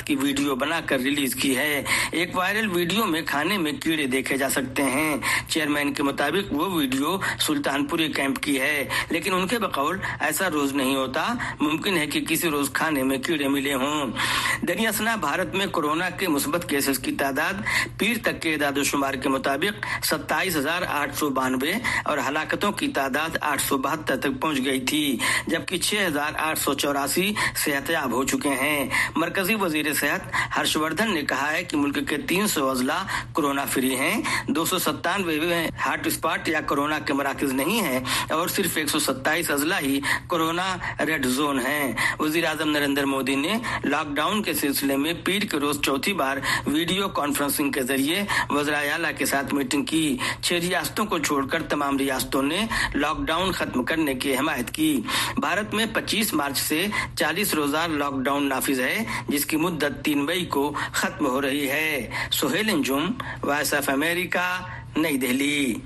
की वीडियो बनाकर रिलीज की है। एक वायरल वीडियो में खाने में कीड़े देखे जा सकते हैं। चेयरमैन के मुताबिक वो वीडियो सुल्तानपुरी कैंप की है, लेकिन उनके बकौल ऐसा रोज नहीं होता। मुमकिन है कि किसी रोज खाने में कीड़े मिले हों। दरियासना भारत में कोरोना के मुस्बत केसेस की तादाद पीर तक के इदाद-ओ-शुमार के मुताबिक 27,892 और हलाकतों की तादाद 872 तक पहुंच गई थी, जबकि 6,884 सेहतयाब हो चुके हैं। मरकजी वजीर सेहत हर्षवर्धन ने कहा है कि मुल्क के 300 अजला कोरोना फ्री हैं, 297 हॉट स्पॉट या कोरोना के मराकज नहीं है और सिर्फ 127 अजला ही कोरोना रेड जोन है। वजीर आजम नरेंद्र मोदी ने लॉकडाउन के सिलसिले में पीर के रोज चौथी बार वीडियो कॉन्फ्रेंसिंग के जरिए वज़राए आला के साथ मीटिंग की। 6 रियासतों को छोड़कर तमाम रियासतों ने लॉकडाउन खत्म करने की हिमायत की। भारत में 25 मार्च से 40 रोजा लॉकडाउन नाफिज है, जिसकी मुद्दत 3 मई को खत्म हो रही है। Sohail Anjum, Voice of America, New Delhi.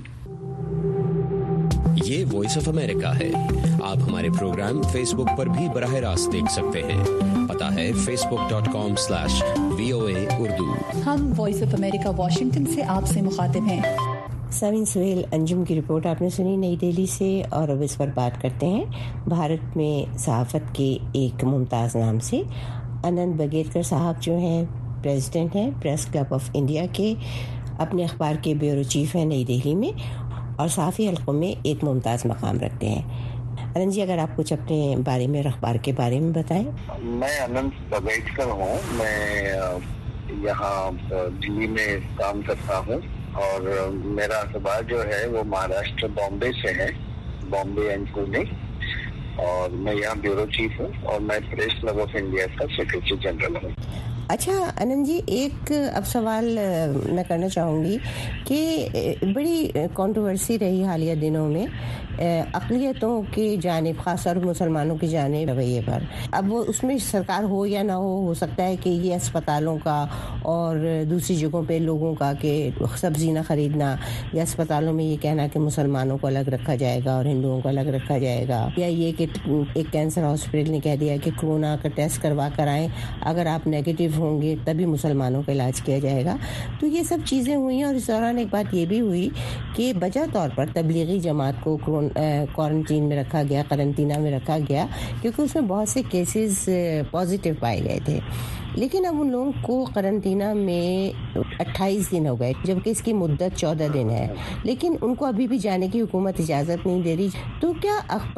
ये वॉइस ऑफ अमेरिका है। आप हमारे प्रोग्राम फेसबुक पर भी बराह रास्त देख सकते हैं। पता है facebook.com/VOA उर्दू। हम वॉइस ऑफ अमेरिका वाशिंगटन से आपसे मुखातिब हैं। सामीन, सोहेल अंजुम की रिपोर्ट आपने सुनी नई दिल्ली से। और अब इस पर बात करते हैं भारत में सहाफत के एक मुमताज़ नाम से। अनंत बगेरकर साहब जो हैं प्रेसिडेंट हैं प्रेस क्लब ऑफ इंडिया के, अपने अखबार के ब्यूरो चीफ हैं नई दिल्ली में और सहाफ़ी हल्कों में एक मुमताज़ मकाम रखते हैं। अनंत जी, अगर आप कुछ अपने बारे में अखबार के बारे में बताएं। मैं अनंत बगेरकर हूँ। मैं यहाँ दिल्ली में काम करता हूँ और मेरा अखबार जो है वो महाराष्ट्र बॉम्बे से है, बॉम्बे एंड पुणे, और मैं यहाँ ब्यूरो चीफ हूँ और मैं प्रेस क्लब ऑफ इंडिया का सेक्रेटरी जनरल हूँ। अच्छा अनंत जी, एक अब सवाल मैं करना चाहूँगी कि बड़ी कंट्रोवर्सी रही हालिया दिनों में अक़लियतों की जानिब, ख़ासतौर मुसलमानों की जानिब रवैये पर। अब वो उसमें सरकार हो या ना हो सकता है कि ये अस्पतालों का और दूसरी जगहों पे लोगों का कि सब्ज़ी ना ख़रीदना, या अस्पतालों में ये कहना कि मुसलमानों को अलग रखा जाएगा और हिंदुओं को अलग रखा जाएगा, या ये कि एक कैंसर हॉस्पिटल ने कह दिया कि कोरोना का टेस्ट करवा कर आएँ, अगर आप नेगेटिव होंगे तभी मुसलमानों का इलाज किया जाएगा। तो ये सब चीज़ें हुई और इस दौरान एक बात ये भी हुई कि बजा तौर पर तबलीगी जमात को क्वारंटीन में रखा गया, करंटीना में रखा गया, क्योंकि उसमें बहुत से केसेस पॉजिटिव पाए गए थे। लेकिन अब उन लोगों को करंटीना में 28 दिन हो गए, जबकि इसकी मुद्दत 14 दिन है, लेकिन उनको अभी भी जाने की हुकूमत इजाज़त नहीं दे रही। तो क्या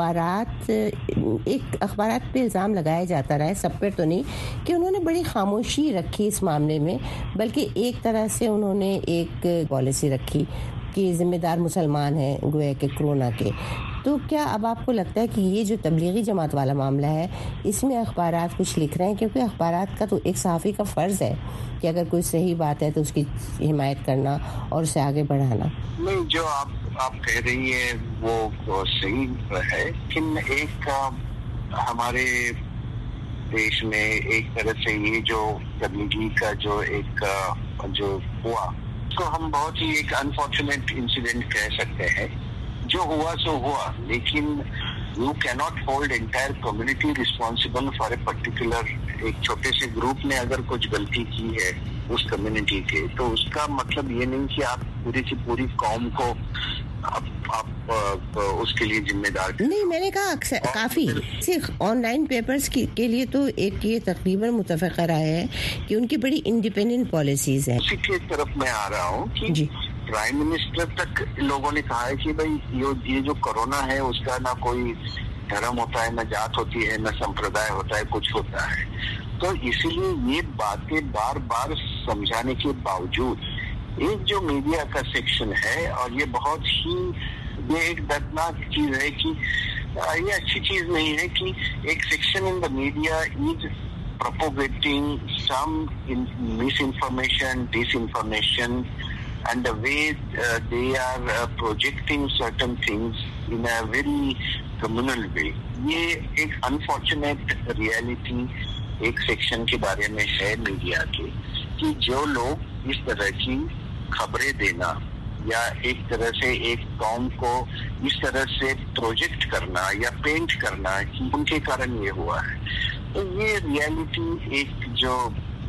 अखबारात पे इल्ज़ाम लगाया जाता रहा है, सब पे तो नहीं, कि उन्होंने बड़ी खामोशी रखी इस मामले में, बल्कि एक तरह से उन्होंने एक पॉलिसी रखी कि जिम्मेदार मुसलमान हैं गोया के कोरोना के। तो क्या अब आपको लगता है कि ये जो तबलीगी जमात वाला मामला है इसमें अखबारात कुछ लिख रहे हैं? क्योंकि अखबारात का तो एक सहाफ़ी का फ़र्ज़ है कि अगर कोई सही बात है तो उसकी हिमायत करना और उसे आगे बढ़ाना। नहीं, जो आप कह रही है वो सही है, लेकिन एक हमारे देश में एक तरह से ये जो तबलीगी का जो हुआ, तो हम बहुत ही एक अनफॉर्चुनेट इंसिडेंट कह सकते हैं। जो हुआ सो हुआ, लेकिन you cannot hold entire community responsible for a particular, एक छोटे से ग्रुप ने अगर कुछ गलती की है उस कम्युनिटी के, तो उसका मतलब ये नहीं कि आप पूरी की पूरी कौम को आप उसके लिए जिम्मेदार नहीं। मैंने कहा काफी सिर्फ ऑनलाइन पेपर्स के लिए तो एक ये तकरीबन मुतफ़क़ राय है कि उनकी बड़ी इंडिपेंडेंट पॉलिसीज हैं। उसी की तरफ मैं आ रहा हूँ कि प्राइम मिनिस्टर तक लोगों ने कहा है कि भाई ये जो कोरोना है उसका ना कोई धर्म होता है, ना जात होती है, ना संप्रदाय होता है, कुछ होता है। तो इसीलिए ये बातें बार बार समझाने के बावजूद एक जो मीडिया का सेक्शन है, और ये बहुत ही ये एक दर्दनाक चीज है कि ये अच्छी चीज नहीं है कि एक section in the media is propagating some misinformation, disinformation, and the way they are projecting certain things in a very communal way. ये एक अनफॉर्चुनेट रियलिटी एक सेक्शन के बारे में है मीडिया के, कि जो लोग इस तरह की खबरें देना या एक तरह से एक कौम को इस तरह से प्रोजेक्ट करना या पेंट करना कि उनके कारण ये हुआ है, तो ये रियलिटी एक जो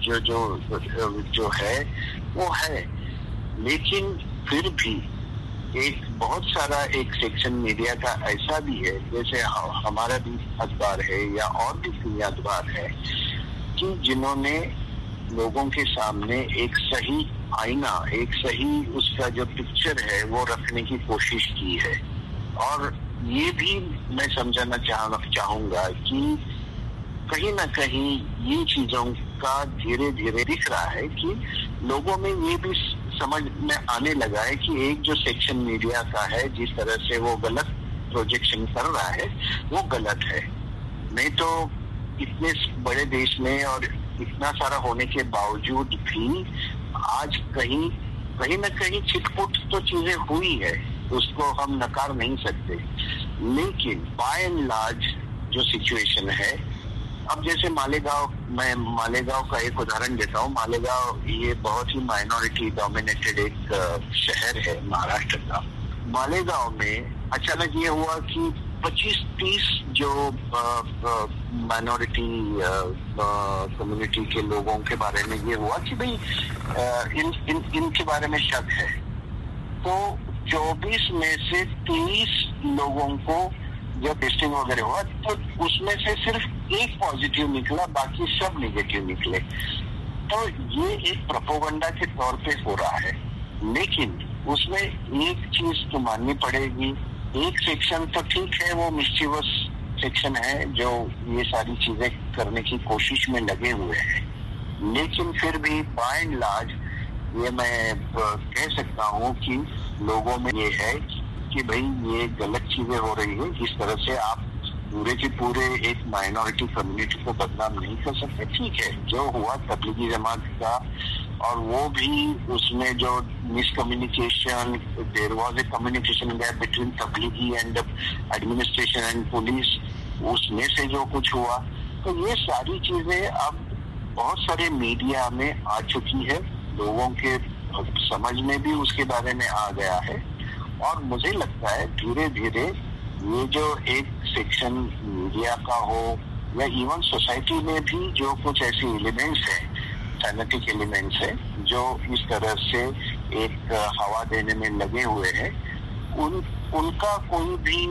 जो है वो है, लेकिन फिर भी एक बहुत सारा एक सेक्शन मीडिया का ऐसा भी है, जैसे हमारा भी अखबार है या और भी कई अखबार है, कि जिन्होंने लोगों के सामने एक सही आईना, एक सही उसका जो पिक्चर है वो रखने की कोशिश की है। और ये भी मैं समझाना चाहूंगा कि कहीं ना कहीं ये चीजों का धीरे धीरे दिख रहा है कि लोगों में ये भी समझ में आने लगा है कि एक जो सेक्शन मीडिया का है, जिस तरह से वो गलत प्रोजेक्शन कर रहा है वो गलत है। नहीं तो इतने बड़े देश में और इतना सारा होने के बावजूद भी आज कहीं ना कहीं छिटपुट तो चीजें हुई है, उसको हम नकार नहीं सकते। लेकिन बाय एंड लार्ज जो सिचुएशन है, अब जैसे मालेगांव, मैं मालेगांव का एक उदाहरण देता हूँ। मालेगांव ये बहुत ही माइनॉरिटी डोमिनेटेड एक शहर है महाराष्ट्र का। मालेगांव में अचानक ये हुआ कि 25-30 जो माइनॉरिटी कम्युनिटी के लोगों के बारे में ये हुआ कि भाई इनके बारे में शक है, तो 24 में से 30 लोगों को जब टेस्टिंग वगैरह हुआ तो उसमें से सिर्फ एक पॉजिटिव निकला, बाकी सब नेगेटिव निकले। तो ये एक प्रोपेगेंडा के तौर पे हो रहा है, लेकिन उसमें एक चीज तो माननी पड़ेगी, एक सेक्शन तो ठीक है, वो मिस्चीवस सेक्शन है जो ये सारी चीजें करने की कोशिश में लगे हुए हैं, लेकिन फिर भी बाय एंड लार्ज ये मैं कह सकता हूँ कि लोगों में ये है कि भाई ये गलत चीजें हो रही है। इस तरह से आप पूरे के पूरे एक माइनॉरिटी कम्युनिटी को बदनाम नहीं कर सकते। ठीक है, जो हुआ तबलीगी जमात का, और वो भी उसमें जो miscommunication, there was a communication gap between Tablighi and administration and police, उसमें से जो कुछ हुआ, तो ये सारी चीजें अब बहुत सारे मीडिया में आ चुकी है, लोगों के समझ में भी उसके बारे में आ गया है। और मुझे लगता है धीरे धीरे ये जो एक सेक्शन मीडिया का हो या इवन सोसाइटी में भी जो कुछ ऐसे एलिमेंट्स हैं, फैनेटिक एलिमेंट्स हैं, जो इस तरह से एक हवा देने में लगे हुए हैं, उनका कोई भी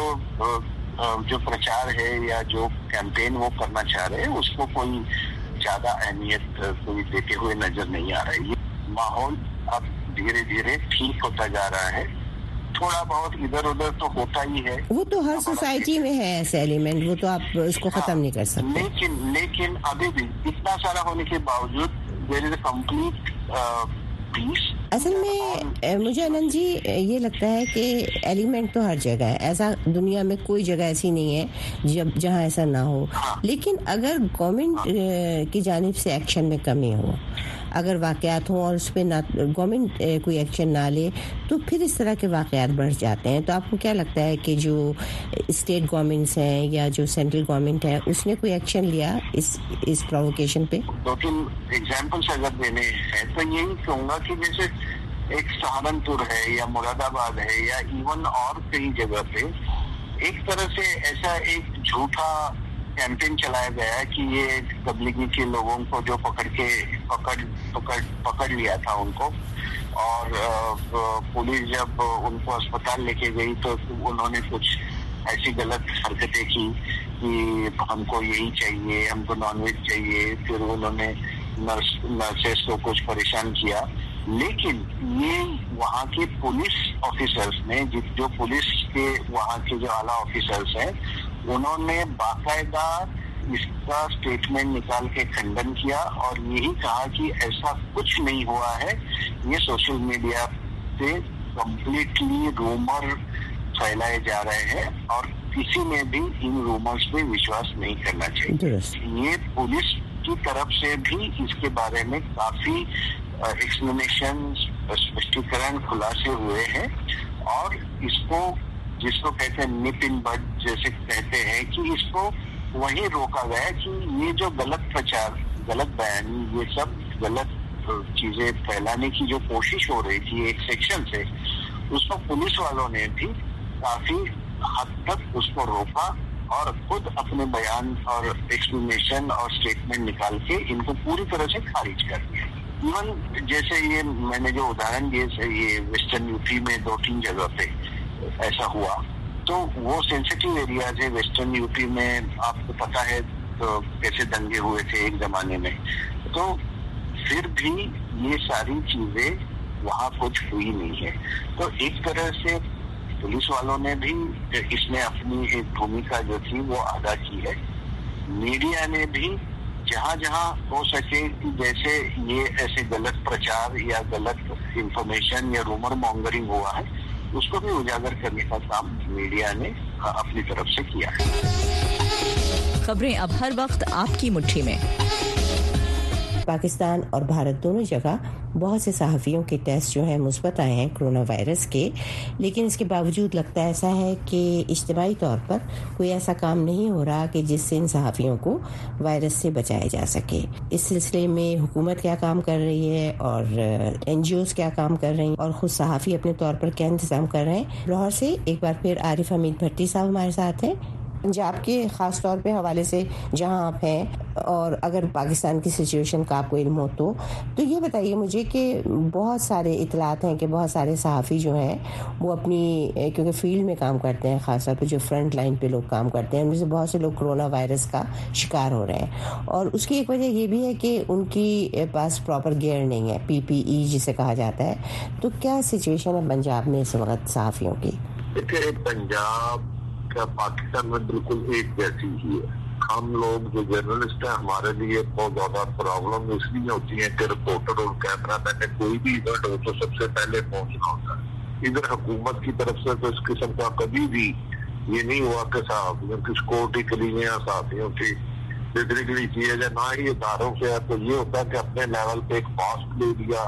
जो प्रचार है या जो कैंपेन वो करना चाह रहे हैं, उसको कोई ज्यादा अहमियत कोई देते हुए नजर नहीं आ रहा है। ये माहौल अब धीरे धीरे ठीक होता जा रहा है, थोड़ा बहुत इधर उधर तो होता ही है, वो तो हर सोसाइटी में है ऐसे एलिमेंट, वो तो आप इसको खत्म नहीं कर सकते। लेकिन अभी भी इतना सारा होने के बावजूद there is a complete peace. असल में मुझे आनंद जी ये लगता है कि एलिमेंट तो हर जगह है, ऐसा दुनिया में कोई जगह ऐसी नहीं है जहाँ ऐसा ना हो। लेकिन अगर गवर्नमेंट की जानिब से एक्शन में कमी हो, अगर वाकयात हों और उस पर ना गवर्नमेंट कोई एक्शन ना ले, तो फिर इस तरह के वाकयात बढ़ जाते हैं। तो आपको क्या लगता है कि जो स्टेट गवर्नमेंट्स हैं या जो सेंट्रल गवर्नमेंट है, उसने कोई एक्शन लिया इस प्रोवोकेशन पे? 2-3 एग्जाम्पल्स अगर देने हैं तो यही कहूँगा कि जैसे एक सहारनपुर है या मुरादाबाद है या इवन और कई जगह पे एक तरह से ऐसा एक झूठा कैंपेन चलाया गया है कि ये तबलीगी के लोगों को जो पकड़ लिया था उनको, और पुलिस जब उनको अस्पताल लेके गई तो उन्होंने कुछ ऐसी गलत हरकतें की कि हमको यही चाहिए, हमको नॉनवेज चाहिए, फिर उन्होंने नर्सेस को कुछ परेशान किया। लेकिन ये वहाँ के पुलिस ऑफिसर्स ने, जो पुलिस के वहाँ के जो आला ऑफिसर्स हैं, उन्होंने बाकायदा इसका स्टेटमेंट निकाल के खंडन किया और यही कहा कि ऐसा कुछ नहीं हुआ है, ये सोशल मीडिया पे कंप्लीटली रूमर फैलाए जा रहे हैं और किसी ने भी इन रूमर्स पे विश्वास नहीं करना चाहिए। ये पुलिस की तरफ से भी इसके बारे में काफी एक्सप्लेनेशन, स्पष्टीकरण, खुलासे हुए हैं और जिसको कहते हैं निप इन बड जैसे कहते हैं कि इसको वहीं रोका गया कि ये जो गलत प्रचार, गलत बयान, ये सब गलत चीजें फैलाने की जो कोशिश हो रही थी एक सेक्शन से, उसको पुलिस वालों ने भी काफी हद तक उसको रोका और खुद अपने बयान और एक्सप्लेनेशन और स्टेटमेंट निकाल के इनको पूरी तरह से खारिज कर दिया। इवन जैसे ये मैंने जो उदाहरण दिए, ये वेस्टर्न यूपी में 2-3 जगह पे ऐसा हुआ, तो वो सेंसिटिव एरियाज है वेस्टर्न यूपी में, आपको पता है तो कैसे दंगे हुए थे एक जमाने में, तो फिर भी ये सारी चीजें वहाँ कुछ हुई नहीं है। तो एक तरह से पुलिस वालों ने भी इसमें अपनी एक भूमिका जो थी वो अदा की है। मीडिया ने भी जहाँ जहाँ हो सके कि जैसे ये ऐसे गलत प्रचार या गलत इंफॉर्मेशन या रूमर मॉन्गरिंग हुआ है, उसको भी उजागर करने का काम मीडिया ने अपनी तरफ से किया है। खबरें अब हर वक्त आपकी मुट्ठी में। पाकिस्तान और भारत दोनों जगह बहुत से सहाफ़ियों के टेस्ट जो हैं मुस्बत आए हैं कोरोना वायरस के, लेकिन इसके बावजूद लगता ऐसा है कि इज्तिमाई तौर पर कोई ऐसा काम नहीं हो रहा कि जिससे इन सहाफ़ियों को वायरस से बचाया जा सके। इस सिलसिले में हुकूमत क्या काम कर रही है और NGOs क्या काम कर रही हैं और ख़ुद सहाफ़ी अपने तौर पर क्या इंतज़ाम कर रहे हैं। लाहौर से एक बार फिर आरिफ हमीद भट्टी साहब हमारे साथ हैं, पंजाब के ख़ास तौर पे हवाले से जहां आप हैं, और अगर पाकिस्तान की सिचुएशन का आपको इल्म हो तो ये बताइए मुझे कि बहुत सारे इतलात हैं कि बहुत सारे सहाफ़ी जो हैं वो अपनी, क्योंकि फील्ड में काम करते हैं, ख़ास तौर पे जो फ्रंट लाइन पे लोग काम करते हैं, उनमें से बहुत से लोग कोरोना वायरस का शिकार हो रहे हैं। और उसकी एक वजह ये भी है कि उनकी पास प्रॉपर गियर नहीं है, PPE जिसे कहा जाता है। तो क्या सिचुएशन है पंजाब में इस वक्त सहाफ़ियों की? देखिए, पंजाब का पाकिस्तान में बिल्कुल एक जैसी ही है। हम लोग जो जर्नलिस्ट हैं, हमारे लिए बहुत ज्यादा प्रॉब्लम इसलिए होती है कि रिपोर्टर और कैमरा मैन ने कोई भी इवेंट हो तो सबसे पहले पहुंचना होता है। इधर हुकूमत की तरफ से तो इस किस्म का कभी भी ये नहीं हुआ कि सहाफ़ियों की सिक्योरिटी के लिए या सहाफ़ियों की बिक्री के लिए किया जाए, ना ही इदारों से है। तो ये होता है कि अपने लेवल पे एक मास्क ले लिया,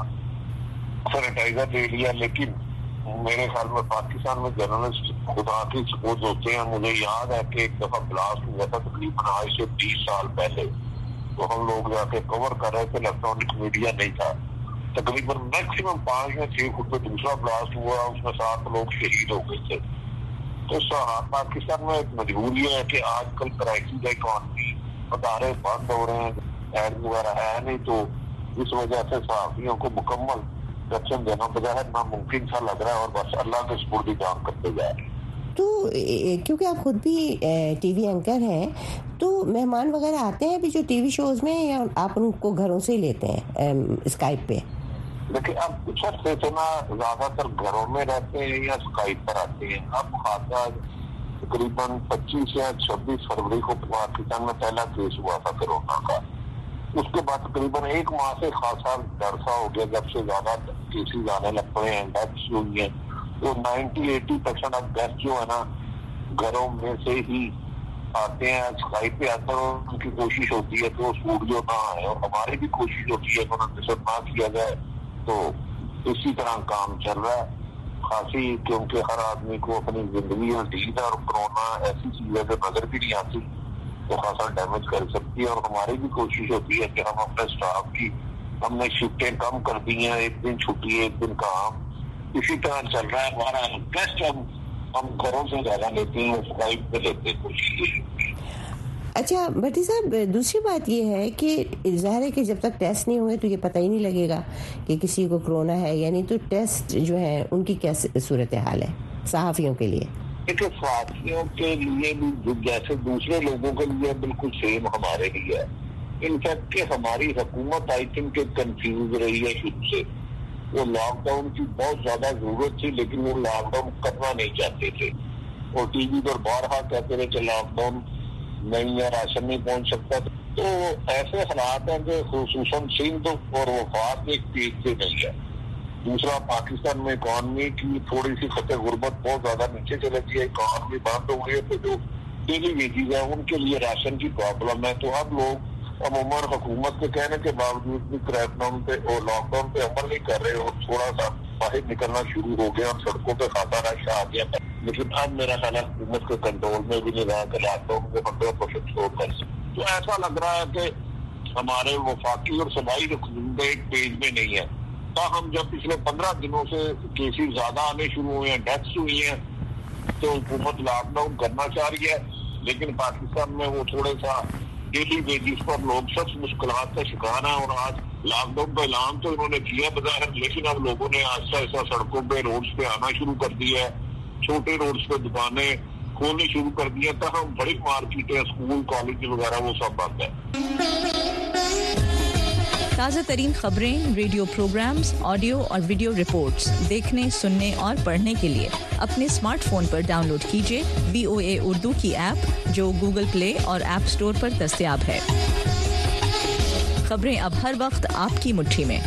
सैनिटाइजर ले लिया, लेकिन मेरे ख्याल में पाकिस्तान में जर्नलिस्ट खुदा की सपोज होते हैं। मुझे याद है कि एक दफा ब्लास्ट हुआ था तकरीबन आज से 20 साल पहले, तो हम लोग जाके कवर कर रहे थे, इलेक्ट्रॉनिक मीडिया नहीं था। तकरीबन मैक्सिमम 5 या 6 फुट पे दूसरा ब्लास्ट हुआ, उसमें 7 लोग शहीद हो गए थे। तो पाकिस्तान में एक मजबूरी है कि आजकल क्राइसिस इकॉनमी, अदारे बंद हो रहे हैं, एड वगैरह है नहीं, तो इस वजह से सहाफ़ियों को मुकम्मल रक्षण देना बजाय नामुमकिन सा लग रहा है और बस अल्लाह के सुपुर्द काम करते जा रहे हैं। तो क्योंकि आप खुद भी टीवी एंकर हैं, तो मेहमान वगैरह आते हैं भी जो टीवी शोज में, या आप उनको घरों से ही लेते हैं स्काइप पे? देखिए, अब कुछ अर्से से ना ज्यादातर घरों में रहते हैं या स्काइप पर आते हैं। अब खासा तकरीबन 25 या 26 फरवरी को पाकिस्तान में पहला केस हुआ था कोरोना का। उसके बाद तकरीबन 1 माह से खासा डर सा हो गया, जब से ज्यादा केसेस आने लग पड़े हैं, डेथ्स हुई हैं। तो 90-80% अब गेस्ट जो है ना घरों में से ही आते हैं, स्काइप पे आते हैं। उनकी कोशिश होती है तो स्टूडियो ना आए, और हमारी भी कोशिश होती है कि उन्हें ना किया जाए। तो इसी तरह काम चल रहा है खासी, क्योंकि हर आदमी को अपनी जिंदगी में नींद और कोरोना ऐसी चीज है जो नजर भी नहीं आती, तो खासा डैमेज कर सकती है। और हमारी भी कोशिश होती है कि हम अपने स्टाफ की, हमने शिफ्टें कम कर दी हैं, 1 दिन छुट्टी 1 दिन काम, इसी तरह चल रहा है। हमारा टेस्ट हम घरों से ज्यादा लेते हैं, स्काइप पे लेते हैं कोशिश। अच्छा भट्टी साहब, दूसरी बात ये है कि ज़ाहिर है कि जब तक टेस्ट नहीं होंगे तो ये पता ही नहीं लगेगा कि किसी को कोरोना है या नहीं। तो टेस्ट जो है उनकी क्या सूरत हाल है सहाफ़ियों के लिए? देखिए, सहाफ़ियों के लिए भी जैसे दूसरे लोगों के लिए बिल्कुल सेम हमारे लिए है। इनफैक्ट कि हमारी हुकूमत आई थिंक कंफ्यूज रही है शुरू से। वो लॉकडाउन की बहुत ज्यादा जरूरत थी, लेकिन वो लॉकडाउन करना नहीं चाहते थे, और टीवी पर बारहा कहते थे कि लॉकडाउन नहीं है, राशन नहीं पहुंच सकता। तो ऐसे हालात हैं कि खुसूसन सिंध और वफात एक तेज से नहीं है। दूसरा, पाकिस्तान में इकॉनमी की थोड़ी सी खतरे गुर्बत बहुत ज्यादा नीचे चले गई है, इकॉनमी बंद हो गई है, तो जो डेली वेजेज है उनके लिए राशन की प्रॉब्लम है। तो अब लोग अमूमन हुकूमत के कहने के बावजूद भी क्रैकडाउन पे और लॉकडाउन पे अमल नहीं कर रहे, और थोड़ा सा बाहर निकलना शुरू हो गया और सड़कों पे खाता रश आ गया। लेकिन अब मेरा ख्याल है हुकूमत के कंट्रोल में भी नहीं रहा कि लॉकडाउन को 100% छोड़ कर सकते। तो ऐसा लग रहा है कि हमारे वफाकी और सूबाई हुकूमत एक पेज में नहीं है। हम जब पिछले 15 दिनों से केसेस ज्यादा आने शुरू हुए हैं, डेथ्स हुई हैं, तो हुकूमत लॉकडाउन करना चाह रही है, लेकिन पाकिस्तान में वो थोड़ा सा डेली बेसिस पर लोग सब मुश्किलात का शिकार है। और आज लॉकडाउन का ऐलान तो इन्होंने किया बज़ाहिर, लेकिन अब लोगों ने आहिस्ता आहिस्ता सड़कों पे, रोड्स पे आना शुरू कर दिया है। छोटे रोड्स पे दुकानें खोलनी शुरू कर दी है, तब बड़ी मार्केटें, स्कूल, कॉलेज वगैरह वो सब बंद है। ताज़ा तरीन खबरें, रेडियो प्रोग्राम्स, ऑडियो और वीडियो रिपोर्ट्स देखने, सुनने और पढ़ने के लिए अपने स्मार्टफोन पर डाउनलोड कीजिए VOA उर्दू की ऐप, जो गूगल प्ले और ऐप स्टोर पर दस्तयाब है। खबरें अब हर वक्त आपकी मुट्ठी में।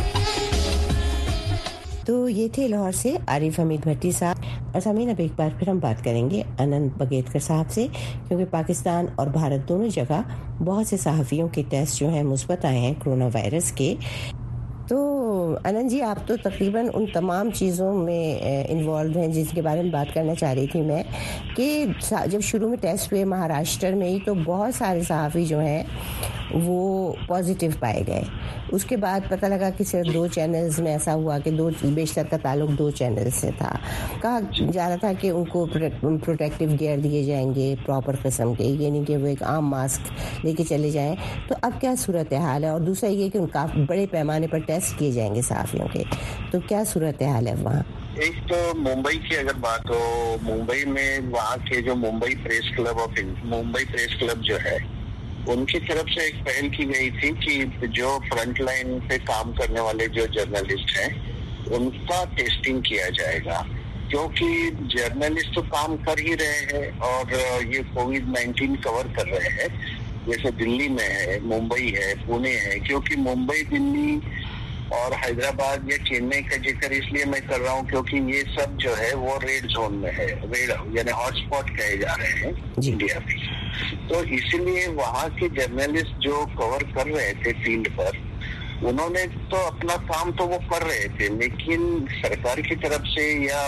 तो ये थे लाहौर से आरिफ हमीद भट्टी साहब। और सामीन, अब एक बार फिर हम बात करेंगे अनंत बगेतकर साहब से, क्योंकि पाकिस्तान और भारत दोनों जगह बहुत से सहाफ़ियों के टेस्ट जो हैं मुस्बत आए हैं कोरोना वायरस के। तो अनंत जी, आप तो तकरीबन उन तमाम चीज़ों में इन्वॉल्व हैं जिसके बारे में बात करना चाह रही थी मैं, कि जब शुरू में टेस्ट हुए महाराष्ट्र में ही, तो बहुत सारे सहाफ़ी जो हैं वो पॉजिटिव पाए गए। उसके बाद पता लगा कि सिर्फ 2 चैनल्स में ऐसा हुआ कि बेशतर का ताल्लुक 2 चैनल से था। कहा जा रहा था कि उनको प्रोटेक्टिव गियर दिए जाएंगे प्रॉपर किस्म के, ये नहीं कि वो एक आम मास्क लेके चले जाएं। तो अब क्या सूरत हाल है? और दूसरा ये कि उनका बड़े पैमाने पर टेस्ट किए जाएंगे सहाफ़ियों के, तो क्या सूरत हाल है वहाँ? एक तो मुंबई की अगर बात हो, मुंबई में वहाँ के जो मुंबई प्रेस क्लब जो है, उनकी तरफ से एक पहल की गई थी कि जो फ्रंट लाइन पे काम करने वाले जो जर्नलिस्ट हैं उनका टेस्टिंग किया जाएगा, क्योंकि जर्नलिस्ट तो काम कर ही रहे हैं और ये कोविड-19 कवर कर रहे हैं। जैसे दिल्ली में है, मुंबई है, पुणे है, क्योंकि मुंबई, दिल्ली और हैदराबाद या चेन्नई का जिक्र इसलिए मैं कर रहा हूँ क्योंकि ये सब जो है वो रेड जोन में है, रेड यानी हॉटस्पॉट कहे जा रहे हैं इंडिया में। तो इसीलिए वहाँ के जर्नलिस्ट जो कवर कर रहे थे फील्ड पर, उन्होंने तो अपना काम तो वो कर रहे थे, लेकिन सरकार की तरफ से या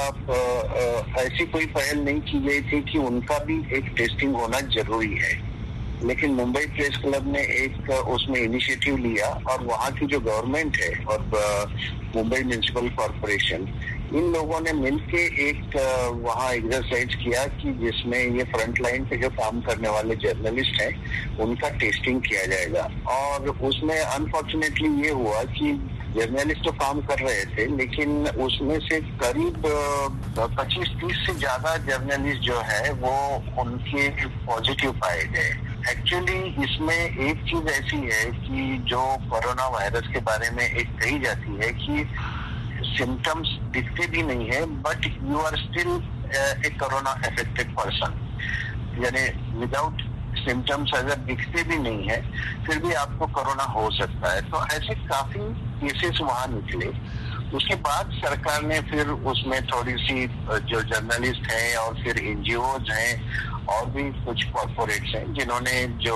ऐसी कोई पहल नहीं की गई थी कि उनका भी एक टेस्टिंग होना जरूरी है। लेकिन मुंबई प्रेस क्लब ने एक उसमें इनिशिएटिव लिया और वहाँ की जो गवर्नमेंट है और मुंबई म्युनिसिपल कॉरपोरेशन, इन लोगों ने मिलके एक वहाँ एक्सरसाइज किया कि जिसमें ये फ्रंट लाइन पे जो काम करने वाले जर्नलिस्ट हैं उनका टेस्टिंग किया जाएगा। और उसमें अनफॉर्चुनेटली ये हुआ कि जर्नलिस्ट तो काम कर रहे थे, लेकिन उसमें से करीब 25-30 से ज्यादा जर्नलिस्ट जो है वो उनके पॉजिटिव पाए गए। एक्चुअली इसमें एक चीज ऐसी है कि जो कोरोना वायरस के बारे में एक कही जाती है कि सिम्टम्स दिखते भी नहीं है, but you are still a corona affected person, यानी विदाउट सिम्टम्स अगर दिखते भी नहीं है फिर भी आपको कोरोना हो सकता है। तो ऐसे काफी केसेस वहाँ निकले। उसके बाद सरकार ने फिर उसमें थोड़ी सी जो जर्नलिस्ट हैं और फिर एनजीओज हैं और भी कुछ कॉर्पोरेट्स हैं जिन्होंने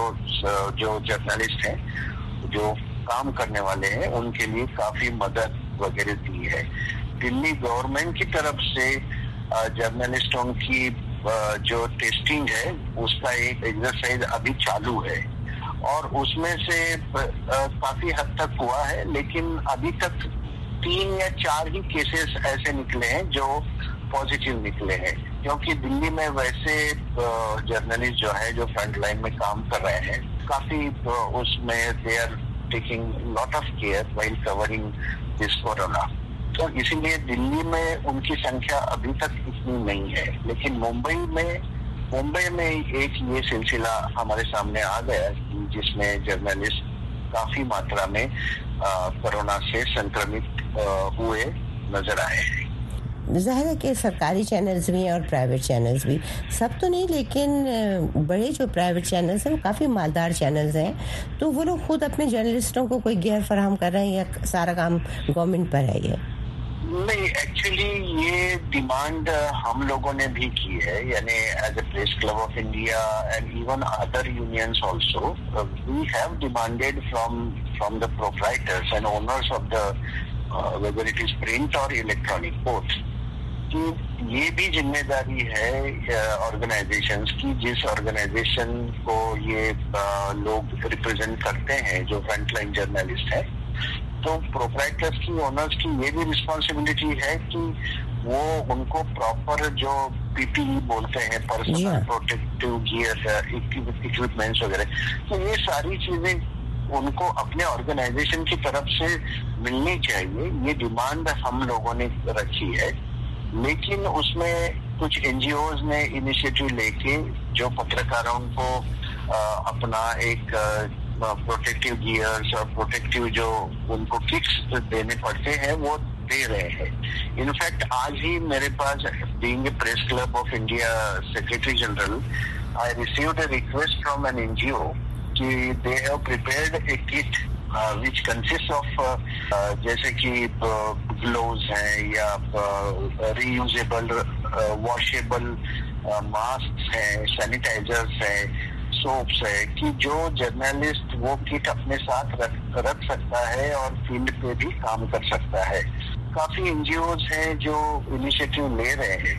जो जर्नलिस्ट हैं, जो काम करने वाले हैं, उनके लिए काफी मदद वगैरह दी है। दिल्ली गवर्नमेंट की तरफ से जर्नलिस्टों की जो टेस्टिंग है उसका एक एक्सरसाइज अभी चालू है और उसमें से काफी हद तक हुआ है, लेकिन अभी तक 3 या 4 ही केसेस ऐसे निकले हैं जो पॉजिटिव निकले हैं, क्योंकि दिल्ली में वैसे जर्नलिस्ट जो है जो फ्रंट लाइन में काम कर रहे हैं काफी उसमें they are taking lot of care while covering this corona. तो इसीलिए दिल्ली में उनकी संख्या अभी तक इतनी नहीं है, लेकिन मुंबई में एक ये सिलसिला हमारे सामने आ गया जिसमें जर्नलिस्ट काफी मात्रा में कोरोना से संक्रमित हुए नजर आए हैं। ज़ाहिर है कि सरकारी चैनल्स भी हैं और प्राइवेट चैनल्स भी, सब तो नहीं, लेकिन बड़े जो प्राइवेट चैनल्स हैं वो काफ़ी मालदार चैनल्स हैं। तो वो लोग खुद अपने जर्नलिस्टों को कोई गियर फराहम कर रहे हैं या सारा काम गवर्नमेंट पर है? ये नहीं, एक्चुअली ये डिमांड हम लोगों ने भी की है, यानी as a Press Club of India and even other unions also we have demanded from the proprietors and owners of the whether it is print और इलेक्ट्रॉनिक बोथ, कि ये भी जिम्मेदारी है ऑर्गेनाइजेशंस की, जिस ऑर्गेनाइजेशन को ये लोग रिप्रेजेंट करते हैं जो फ्रंटलाइन जर्नलिस्ट है। तो प्रोप्राइटर्स की, ओनर्स की ये भी रिस्पॉन्सिबिलिटी है कि वो उनको प्रॉपर जो पीपीई बोलते हैं, पर्सनल प्रोटेक्टिव गियर, इक्विपमेंट्स वगैरह, तो ये सारी चीजें उनको अपने ऑर्गेनाइजेशन की तरफ से मिलनी चाहिए। ये डिमांड हम लोगों ने रखी है, लेकिन उसमें कुछ एनजीओज ने इनिशिएटिव लेके जो पत्रकारों को अपना एक प्रोटेक्टिव गियर्स और प्रोटेक्टिव जो उनको किट्स देने पड़ते हैं वो दे रहे हैं। इनफैक्ट आज ही मेरे पास, being a Press Club of India secretary general, I received a request from an NGO कि they have prepared a kit which consists of जैसे कि ग्लोव्स हैं या reusable washable मास्क हैं, सैनिटाइजर्स हैं, सोप्स है, कि जो जर्नलिस्ट वो किट अपने साथ रख सकता है और फील्ड पे भी काम कर सकता है। काफी एनजीओज हैं जो इनिशिएटिव ले रहे हैं,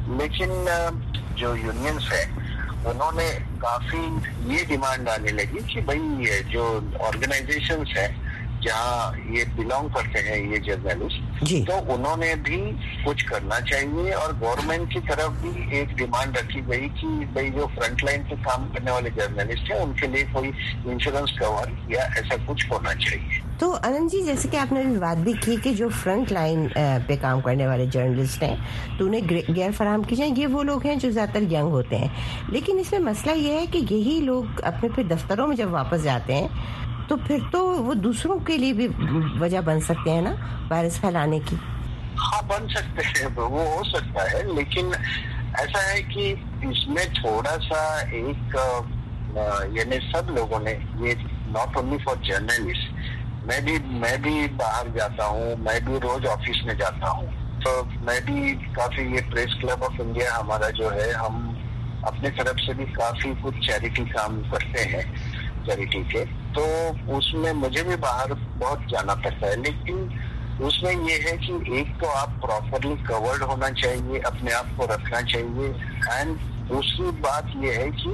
लेकिन जो यूनियंस है उन्होंने काफी ये डिमांड आने लगी कि भाई ये जो ऑर्गेनाइजेशंस है जहाँ ये बिलोंग करते हैं ये जर्नलिस्ट, तो उन्होंने भी कुछ करना चाहिए। और गवर्नमेंट की तरफ भी एक डिमांड रखी गई कि भाई जो फ्रंट लाइन पे काम करने वाले जर्नलिस्ट हैं उनके लिए कोई इंश्योरेंस कवर या ऐसा कुछ होना चाहिए। तो अनंत जी, जैसे कि आपने भी बात भी की कि जो फ्रंट लाइन पे काम करने वाले जर्नलिस्ट हैं तो उन्हें गियर फराहम की जाए, ये वो लोग हैं जो ज़्यादातर यंग होते हैं। लेकिन इसमें मसला ये है कि यही लोग अपने फिर दफ्तरों में जब वापस जाते हैं तो फिर तो वो दूसरों के लिए भी वजह बन सकते हैं ना वायरस फैलाने की। हाँ, बन सकते हैं, वो हो सकता है, लेकिन ऐसा है कि इसमें थोड़ा सा एक यानी सब लोगों ने, ये नॉट ओनली फॉर जर्नलिस्ट, मैं भी बाहर जाता हूँ, मैं भी रोज ऑफिस में जाता हूँ, तो मैं भी काफी, ये प्रेस क्लब ऑफ इंडिया हमारा जो है, हम अपने तरफ से भी काफी कुछ चैरिटी काम करते हैं, चैरिटी के, तो उसमें मुझे भी बाहर बहुत जाना पड़ता है। लेकिन उसमें ये है कि एक तो आप प्रॉपरली कवर्ड होना चाहिए, अपने आप को रखना चाहिए, एंड दूसरी बात ये है कि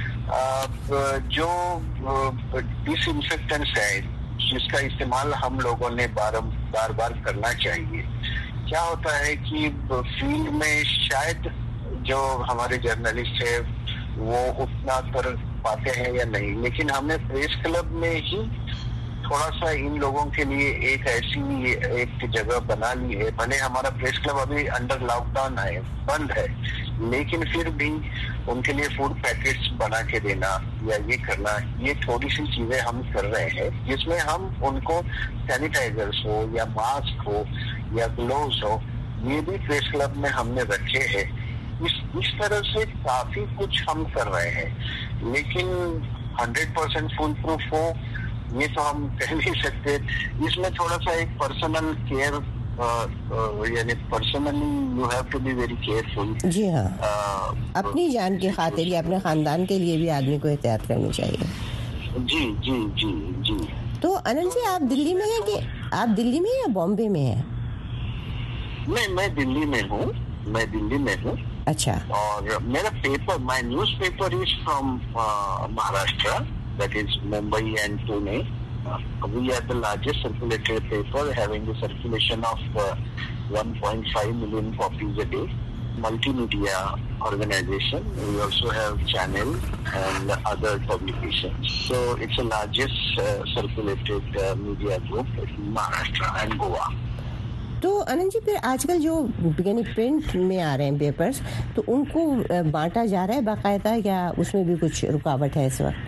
जो डिसइंफेक्टेंट्स है जिसका इस्तेमाल हम लोगों ने बार बार करना चाहिए। क्या होता है कि फील्ड में शायद जो हमारे जर्नलिस्ट है वो उतना कर पाते हैं या नहीं, लेकिन हमने प्रेस क्लब में ही थोड़ा सा इन लोगों के लिए एक ऐसी एक जगह बना ली है। भले हमारा प्रेस क्लब अभी अंडर लॉकडाउन है, बंद है, लेकिन फिर भी उनके लिए फूड पैकेट्स बना के देना या ये करना, ये थोड़ी सी चीजें हम कर रहे हैं, जिसमें हम उनको सैनिटाइजर्स हो या मास्क हो या ग्लोव्स हो, ये भी प्रेस क्लब में हमने रखे हैं। इस तरह से काफी कुछ हम कर रहे हैं, लेकिन 100% फुल प्रूफ हो ये तो हम कह नहीं सकते। इसमें थोड़ा सा एक पर्सनल केयर, यानी personally you have to be very careful. जी हाँ, अपनी जान की खातिर या अपने खानदान के लिए भी आदमी को एहतियात करनी चाहिए। जी जी जी जी। तो अनंत जी, आप दिल्ली में हैं कि आप दिल्ली में या बॉम्बे में हैं? मैं दिल्ली में हूँ, मैं दिल्ली में हूँ। अच्छा। और मेरा paper, my newspaper is from Maharashtra, that is Mumbai and Pune. We are the largest circulated paper, having a circulation of 1.5 million copies a day. Multimedia organization. We also have channel and other publications. So it's the largest circulated media group in Maharashtra and Goa. तो अनंत जी, फिर आजकल जो यानी print में आ रहे हैं papers, तो उनको बांटा जा रहा है बाकायदा या उसमें भी कुछ रुकावट है इस वक्त?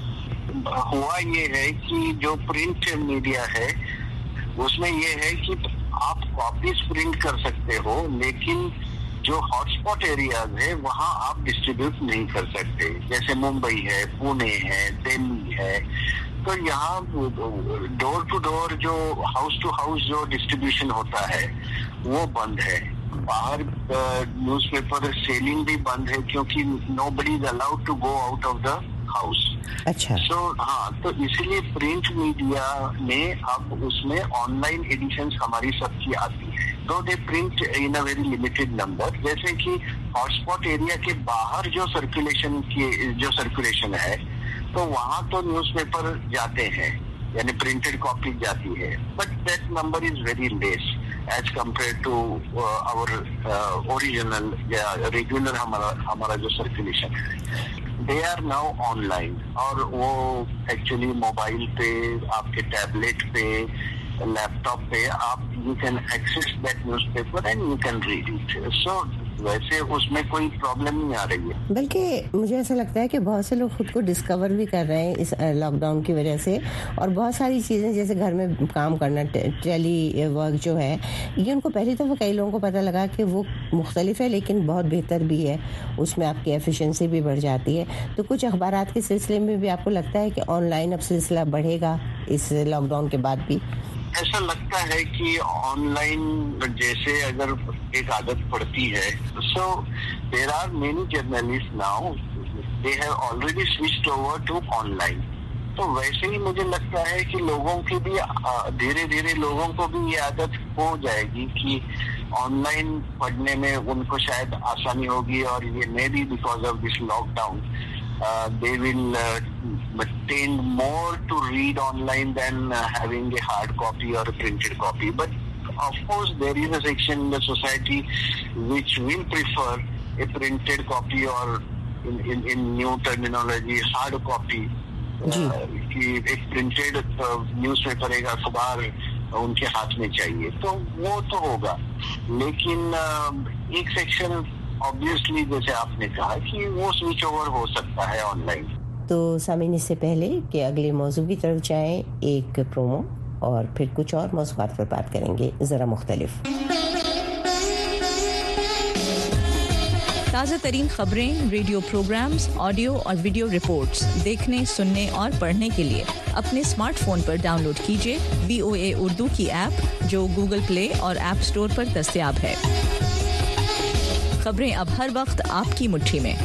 हुआ ये है कि जो प्रिंट मीडिया है उसमें ये है कि आप कॉपीज प्रिंट कर सकते हो, लेकिन जो हॉटस्पॉट एरियाज है वहाँ आप डिस्ट्रीब्यूट नहीं कर सकते। जैसे मुंबई है, पुणे है, दिल्ली है, तो यहाँ डोर टू डोर जो हाउस टू हाउस जो डिस्ट्रीब्यूशन होता है वो बंद है। बाहर न्यूज़पेपर सेलिंग भी बंद है क्योंकि nobody is allowed to go out of the house. अच्छा। सो हाँ, तो इसीलिए प्रिंट मीडिया में अब उसमें ऑनलाइन एडिशंस हमारी सबकी आती है, तो they print in a very limited number. जैसे कि हॉटस्पॉट एरिया के बाहर जो सर्कुलेशन है तो वहाँ तो न्यूज़पेपर जाते हैं, यानी प्रिंटेड कॉपी जाती है, but that number is very less. As compare to our original या रेगुलर हमारा जो सर्कुलेशन है, दे आर नाउ ऑनलाइन। और वो एक्चुअली मोबाइल पे, आपके टैबलेट पे, लैपटॉप पे आप you can access that newspaper and you can read it. So वैसे उसमें कोई प्रॉब्लम नहीं आ रही है। बल्कि मुझे ऐसा लगता है कि बहुत से लोग खुद को डिस्कवर भी कर रहे हैं इस लॉकडाउन की वजह से, और बहुत सारी चीज़ें जैसे घर में काम करना, टेली वर्क जो है, ये उनको पहली दफ़ा कई लोगों को पता लगा कि वो मुख्तलिफ है लेकिन बहुत बेहतर भी है, उसमें आपकी एफिशिएंसी भी बढ़ जाती है। तो कुछ अखबारात के सिलसिले में भी आपको लगता है कि ऑनलाइन अब सिलसिला बढ़ेगा इस लॉकडाउन के बाद भी? ऐसा लगता है कि ऑनलाइन जैसे अगर एक आदत पड़ती है, so there are many journalist now they have already switched over to online. तो वैसे ही मुझे लगता है कि लोगों की भी धीरे धीरे लोगों को भी ये आदत हो जाएगी कि ऑनलाइन पढ़ने में उनको शायद आसानी होगी, और ये maybe because of this lockdown they will tend more to read online than having a hard copy or a printed copy. But of course there is a section in the society which will prefer a printed copy, or in new terminology hard copy, कि एक printed newspaper, एक अखबार उनके हाथ में चाहिए। तो वो तो होगा, लेकिन एक सेक्शन ऑब्वियसली जैसे आपने कहा कि वो स्विच ओवर हो सकता है ऑनलाइन। तो सामीन, इससे पहले कि अगले मौजू की तरफ जाएं, एक प्रोमो और फिर कुछ और मौज़ूआत पर बात करेंगे जरा मुख्तलिफ। ताज़ा तरीन खबरें, रेडियो प्रोग्राम्स, ऑडियो और वीडियो रिपोर्ट्स देखने, सुनने और पढ़ने के लिए अपने स्मार्टफोन पर डाउनलोड कीजिए VOA उर्दू की ऐप, जो गूगल प्ले और ऐप स्टोर पर दस्तयाब है। खबरें अब हर वक्त आपकी मुट्ठी में।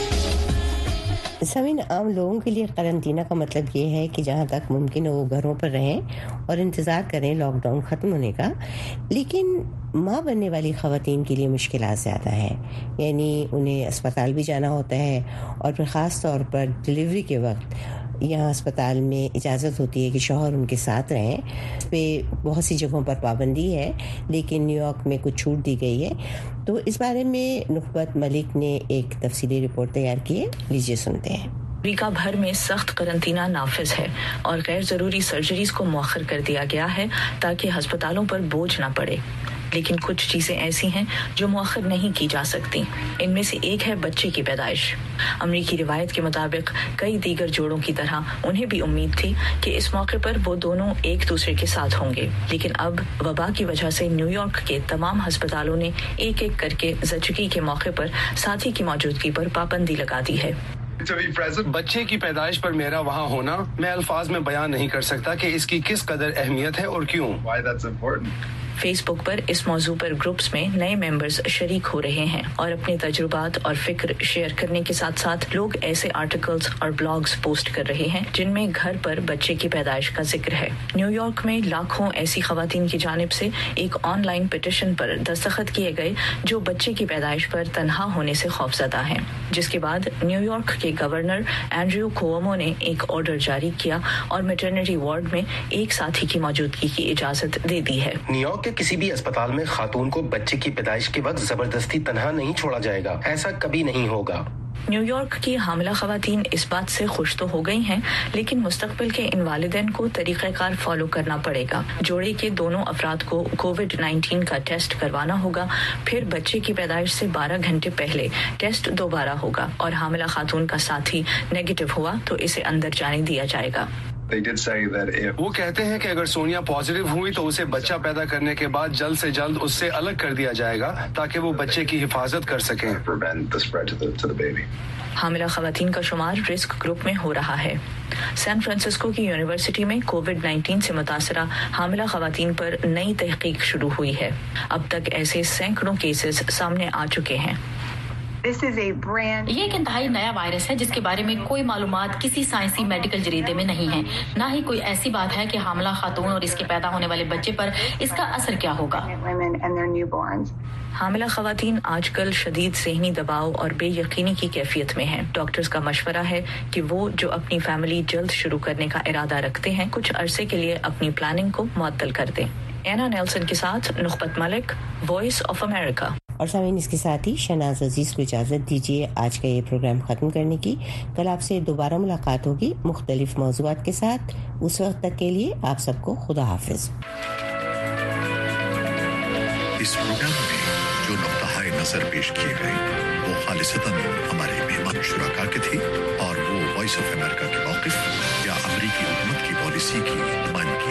समीन, आम लोगों के लिए करंटीना का मतलब ये है कि जहाँ तक मुमकिन हो वो घरों पर रहें और इंतज़ार करें लॉकडाउन ख़त्म होने का। लेकिन माँ बनने वाली ख़वातीन के लिए मुश्किलात ज़्यादा हैं, यानी उन्हें अस्पताल भी जाना होता है, और फिर ख़ास तौर पर डिलीवरी के वक्त यहाँ अस्पताल में इजाज़त होती है कि शौहर उनके साथ रहें। पे बहुत सी जगहों पर पाबंदी है, लेकिन न्यूयॉर्क में कुछ छूट दी गई है। तो इस बारे में नुकबत मलिक ने एक तफसीली रिपोर्ट तैयार की है, लीजिए सुनते हैं। अमेरिका भर में सख्त करंटीना नाफिज है और गैर जरूरी सर्जरीज को मौखर कर दिया गया है ताकि अस्पतालों पर बोझ न पड़े। लेकिन कुछ चीजें ऐसी हैं जो मौखर नहीं की जा सकती। इनमें से एक है बच्चे की पैदाइश। अमरीकी रिवायत के मुताबिक कई दीगर जोड़ों की तरह उन्हें भी उम्मीद थी कि इस मौके पर वो दोनों एक दूसरे के साथ होंगे, लेकिन अब वबा की वजह से न्यूयॉर्क के तमाम अस्पतालों ने एक एक करके ज़चगी के मौके पर साथी की मौजूदगी पर पाबंदी लगा दी है। बच्चे की पैदाइश पर मेरा वहाँ होना मैं अल्फाज में बयान नहीं कर सकता कि इसकी किस कदर अहमियत है और क्यों। फेसबुक पर इस मौजू पर ग्रुप्स में नए मेंबर्स शरीक हो रहे हैं और अपने तजुर्बात और फिक्र शेयर करने के साथ साथ लोग ऐसे आर्टिकल्स और ब्लॉग्स पोस्ट कर रहे हैं जिनमें घर पर बच्चे की पैदाइश का जिक्र है। न्यूयॉर्क में लाखों ऐसी खवातीन की जानिब से एक ऑनलाइन पिटिशन पर दस्तखत किए गए जो बच्चे की पैदाइश पर तन्हा होने से खौफजदा हैं, जिसके बाद न्यूयॉर्क के गवर्नर एंड्रयू कुओमो ने एक ऑर्डर जारी किया और मैटरनिटी वार्ड में एक साथी की मौजूदगी की इजाजत दे दी है। न्यूयॉर्क के किसी भी अस्पताल में खातून को बच्चे की पैदाइश के वक्त जबरदस्ती तन्हा नहीं छोड़ा जाएगा, ऐसा कभी नहीं होगा। न्यूयॉर्क की हामिला खवातीन इस बात से खुश तो हो गई हैं, लेकिन मुस्तकबिल के इन वालिदैन को तरीक़ाकार फॉलो करना पड़ेगा। जोड़े के दोनों अफराद को कोविड-19 का टेस्ट करवाना होगा, फिर बच्चे की पैदाइश से 12 घंटे पहले टेस्ट दोबारा होगा और हामिला खातून का साथी नेगेटिव हुआ तो इसे अंदर जाने दिया जाएगा। वो कहते हैं कि अगर सोनिया पॉजिटिव हुई तो उसे बच्चा पैदा करने के बाद जल्द से जल्द उससे अलग कर दिया जाएगा ताकि वो बच्चे की हिफाजत कर सकें। हामिला खवातीन का शुमार रिस्क ग्रुप में हो रहा है। सैन फ्रांसिस्को की यूनिवर्सिटी में कोविड-19 से मुतासरा हामिला खवातीन पर नई तहकीक शुरू हुई है। अब तक ऐसे सैकड़ों केसेस सामने आ चुके हैं। ये एक इंतहाई नया वायरस है जिसके बारे में कोई मालूमात किसी साइंसी मेडिकल जरीदे में नहीं है। ना ही कोई ऐसी बात है कि हामिला खातून और इसके पैदा होने वाले बच्चे पर इसका असर क्या होगा। हामिला खवातीन आजकल शदीद ज़हनी दबाव और बेयकीनी की कैफियत में हैं। डॉक्टर्स का मशवरा है कि वो जो अपनी फैमिली जल्द शुरू करने का इरादा रखते हैं कुछ अरसे के लिए अपनी प्लानिंग को मुअत्तल कर दें। एना नेल्सन के साथ Nukhbat Malik, Voice of America. और सामीन, इसके साथ ही शहनाज अजीज को इजाजत दीजिए आज का ये प्रोग्राम खत्म करने की। कल आपसे दोबारा मुलाकात होगी मुख्तलिफ मौज़ूआत के साथ। उस वक्त तक के लिए आप सबको खुदा हाफिज। इस प्रोग्राम में जो नुक्ता नजर पेश किए गए वो खालिसतन हमारे मेहमान शुराका के थे और वो वॉइस ऑफ अमेरिका के मौक़िफ़ या अमरीकी हुकूमत की पॉलिसी की नुमाइंदगी